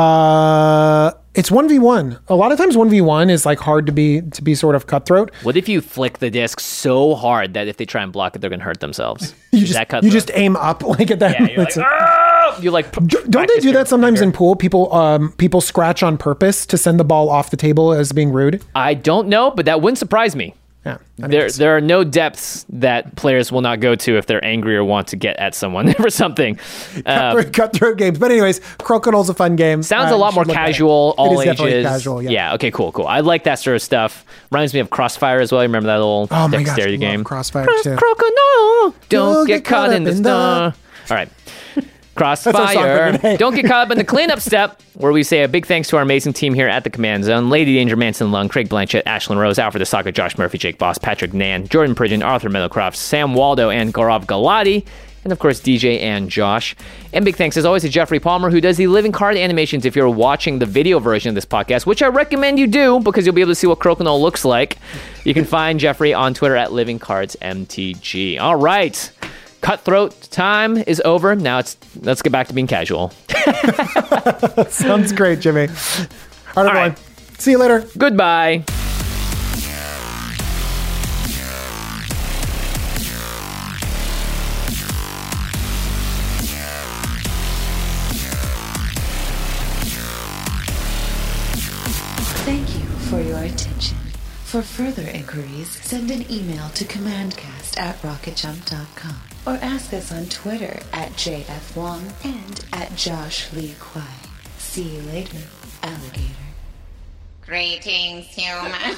It's 1v1. A lot of times 1v1 is hard to be sort of cutthroat. What if you flick the disc so hard that if they try and block it, they're going to hurt themselves? You just aim up at that. Yeah, you're like, don't they do that sometimes in pool? People scratch on purpose to send the ball off the table as being rude. I don't know, but that wouldn't surprise me. Yeah, there are no depths that players will not go to if they're angry or want to get at someone for something. Cutthroat games. But anyways, Crokinole's a fun game. Sounds a lot more casual, all ages. Casual, yeah. Okay, cool. I like that sort of stuff. Reminds me of Crossfire as well. You remember that little dexterity game? Crossfire too. Crokinole, don't get caught in the snow. All right. Crossfire. Don't get caught up in the cleanup step, where we say a big thanks to our amazing team here at the Command Zone: Lady Danger, Manson Lung, Craig Blanchett, Ashlyn Rose, Alfred Asaka, Josh Murphy, Jake Boss, Patrick Nan, Jordan Pridgeon, Arthur Meadowcroft, Sam Waldo, and Gaurav Galati, and of course DJ and Josh. And big thanks as always to Jeffrey Palmer, who does the living card animations if you're watching the video version of this podcast, which I recommend you do because you'll be able to see what Crokinole looks like. You can find Jeffrey on Twitter at LivingCardsMTG. All right. Cutthroat time is over. Now let's get back to being casual. Sounds great, Jimmy. All right, everyone. See you later. Goodbye. Thank you for your attention. For further inquiries, send an email to commandcast@rocketjump.com or ask us on Twitter @JFWong and @JoshLeeQuai. See you later, alligator. Greetings, humans.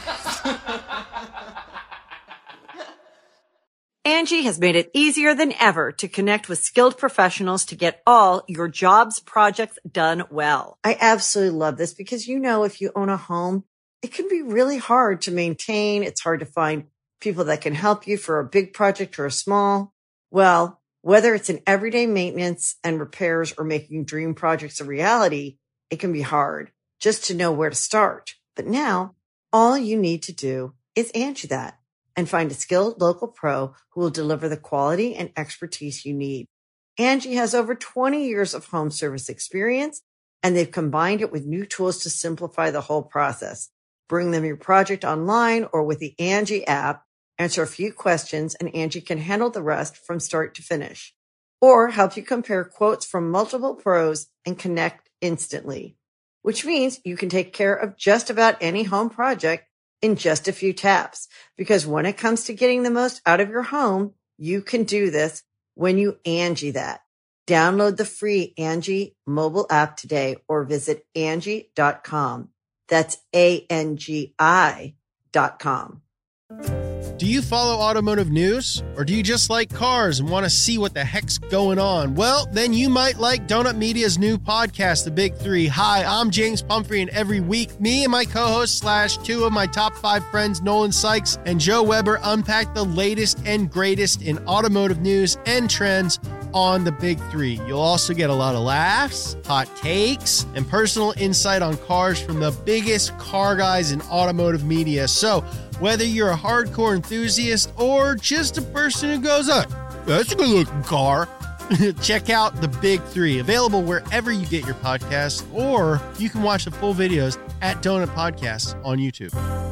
Angie has made it easier than ever to connect with skilled professionals to get all your jobs projects done well. I absolutely love this because, if you own a home, it can be really hard to maintain. It's hard to find people that can help you for a big project or a small. Well, whether it's in everyday maintenance and repairs or making dream projects a reality, it can be hard just to know where to start. But now all you need to do is Angie that and find a skilled local pro who will deliver the quality and expertise you need. Angie has over 20 years of home service experience, and they've combined it with new tools to simplify the whole process. Bring them your project online or with the Angie app, answer a few questions, and Angie can handle the rest from start to finish. or help you compare quotes from multiple pros and connect instantly. Which means you can take care of just about any home project in just a few taps. Because when it comes to getting the most out of your home, you can do this when you Angie that. Download the free Angie mobile app today or visit Angie.com. That's ANGI.com. Do you follow automotive news? Or do you just like cars and want to see what the heck's going on? Well, then you might like Donut Media's new podcast, The Big Three. Hi, I'm James Pumphrey, and every week, me and my co-host / two of my top 5 friends, Nolan Sykes and Joe Weber, unpack the latest and greatest in automotive news and trends on The Big Three. You'll also get a lot of laughs, hot takes, and personal insight on cars from the biggest car guys in automotive media. So, whether you're a hardcore enthusiast or just a person who goes, oh, that's a good looking car, check out The Big Three, available wherever you get your podcasts, or you can watch the full videos at Donut Podcasts on YouTube.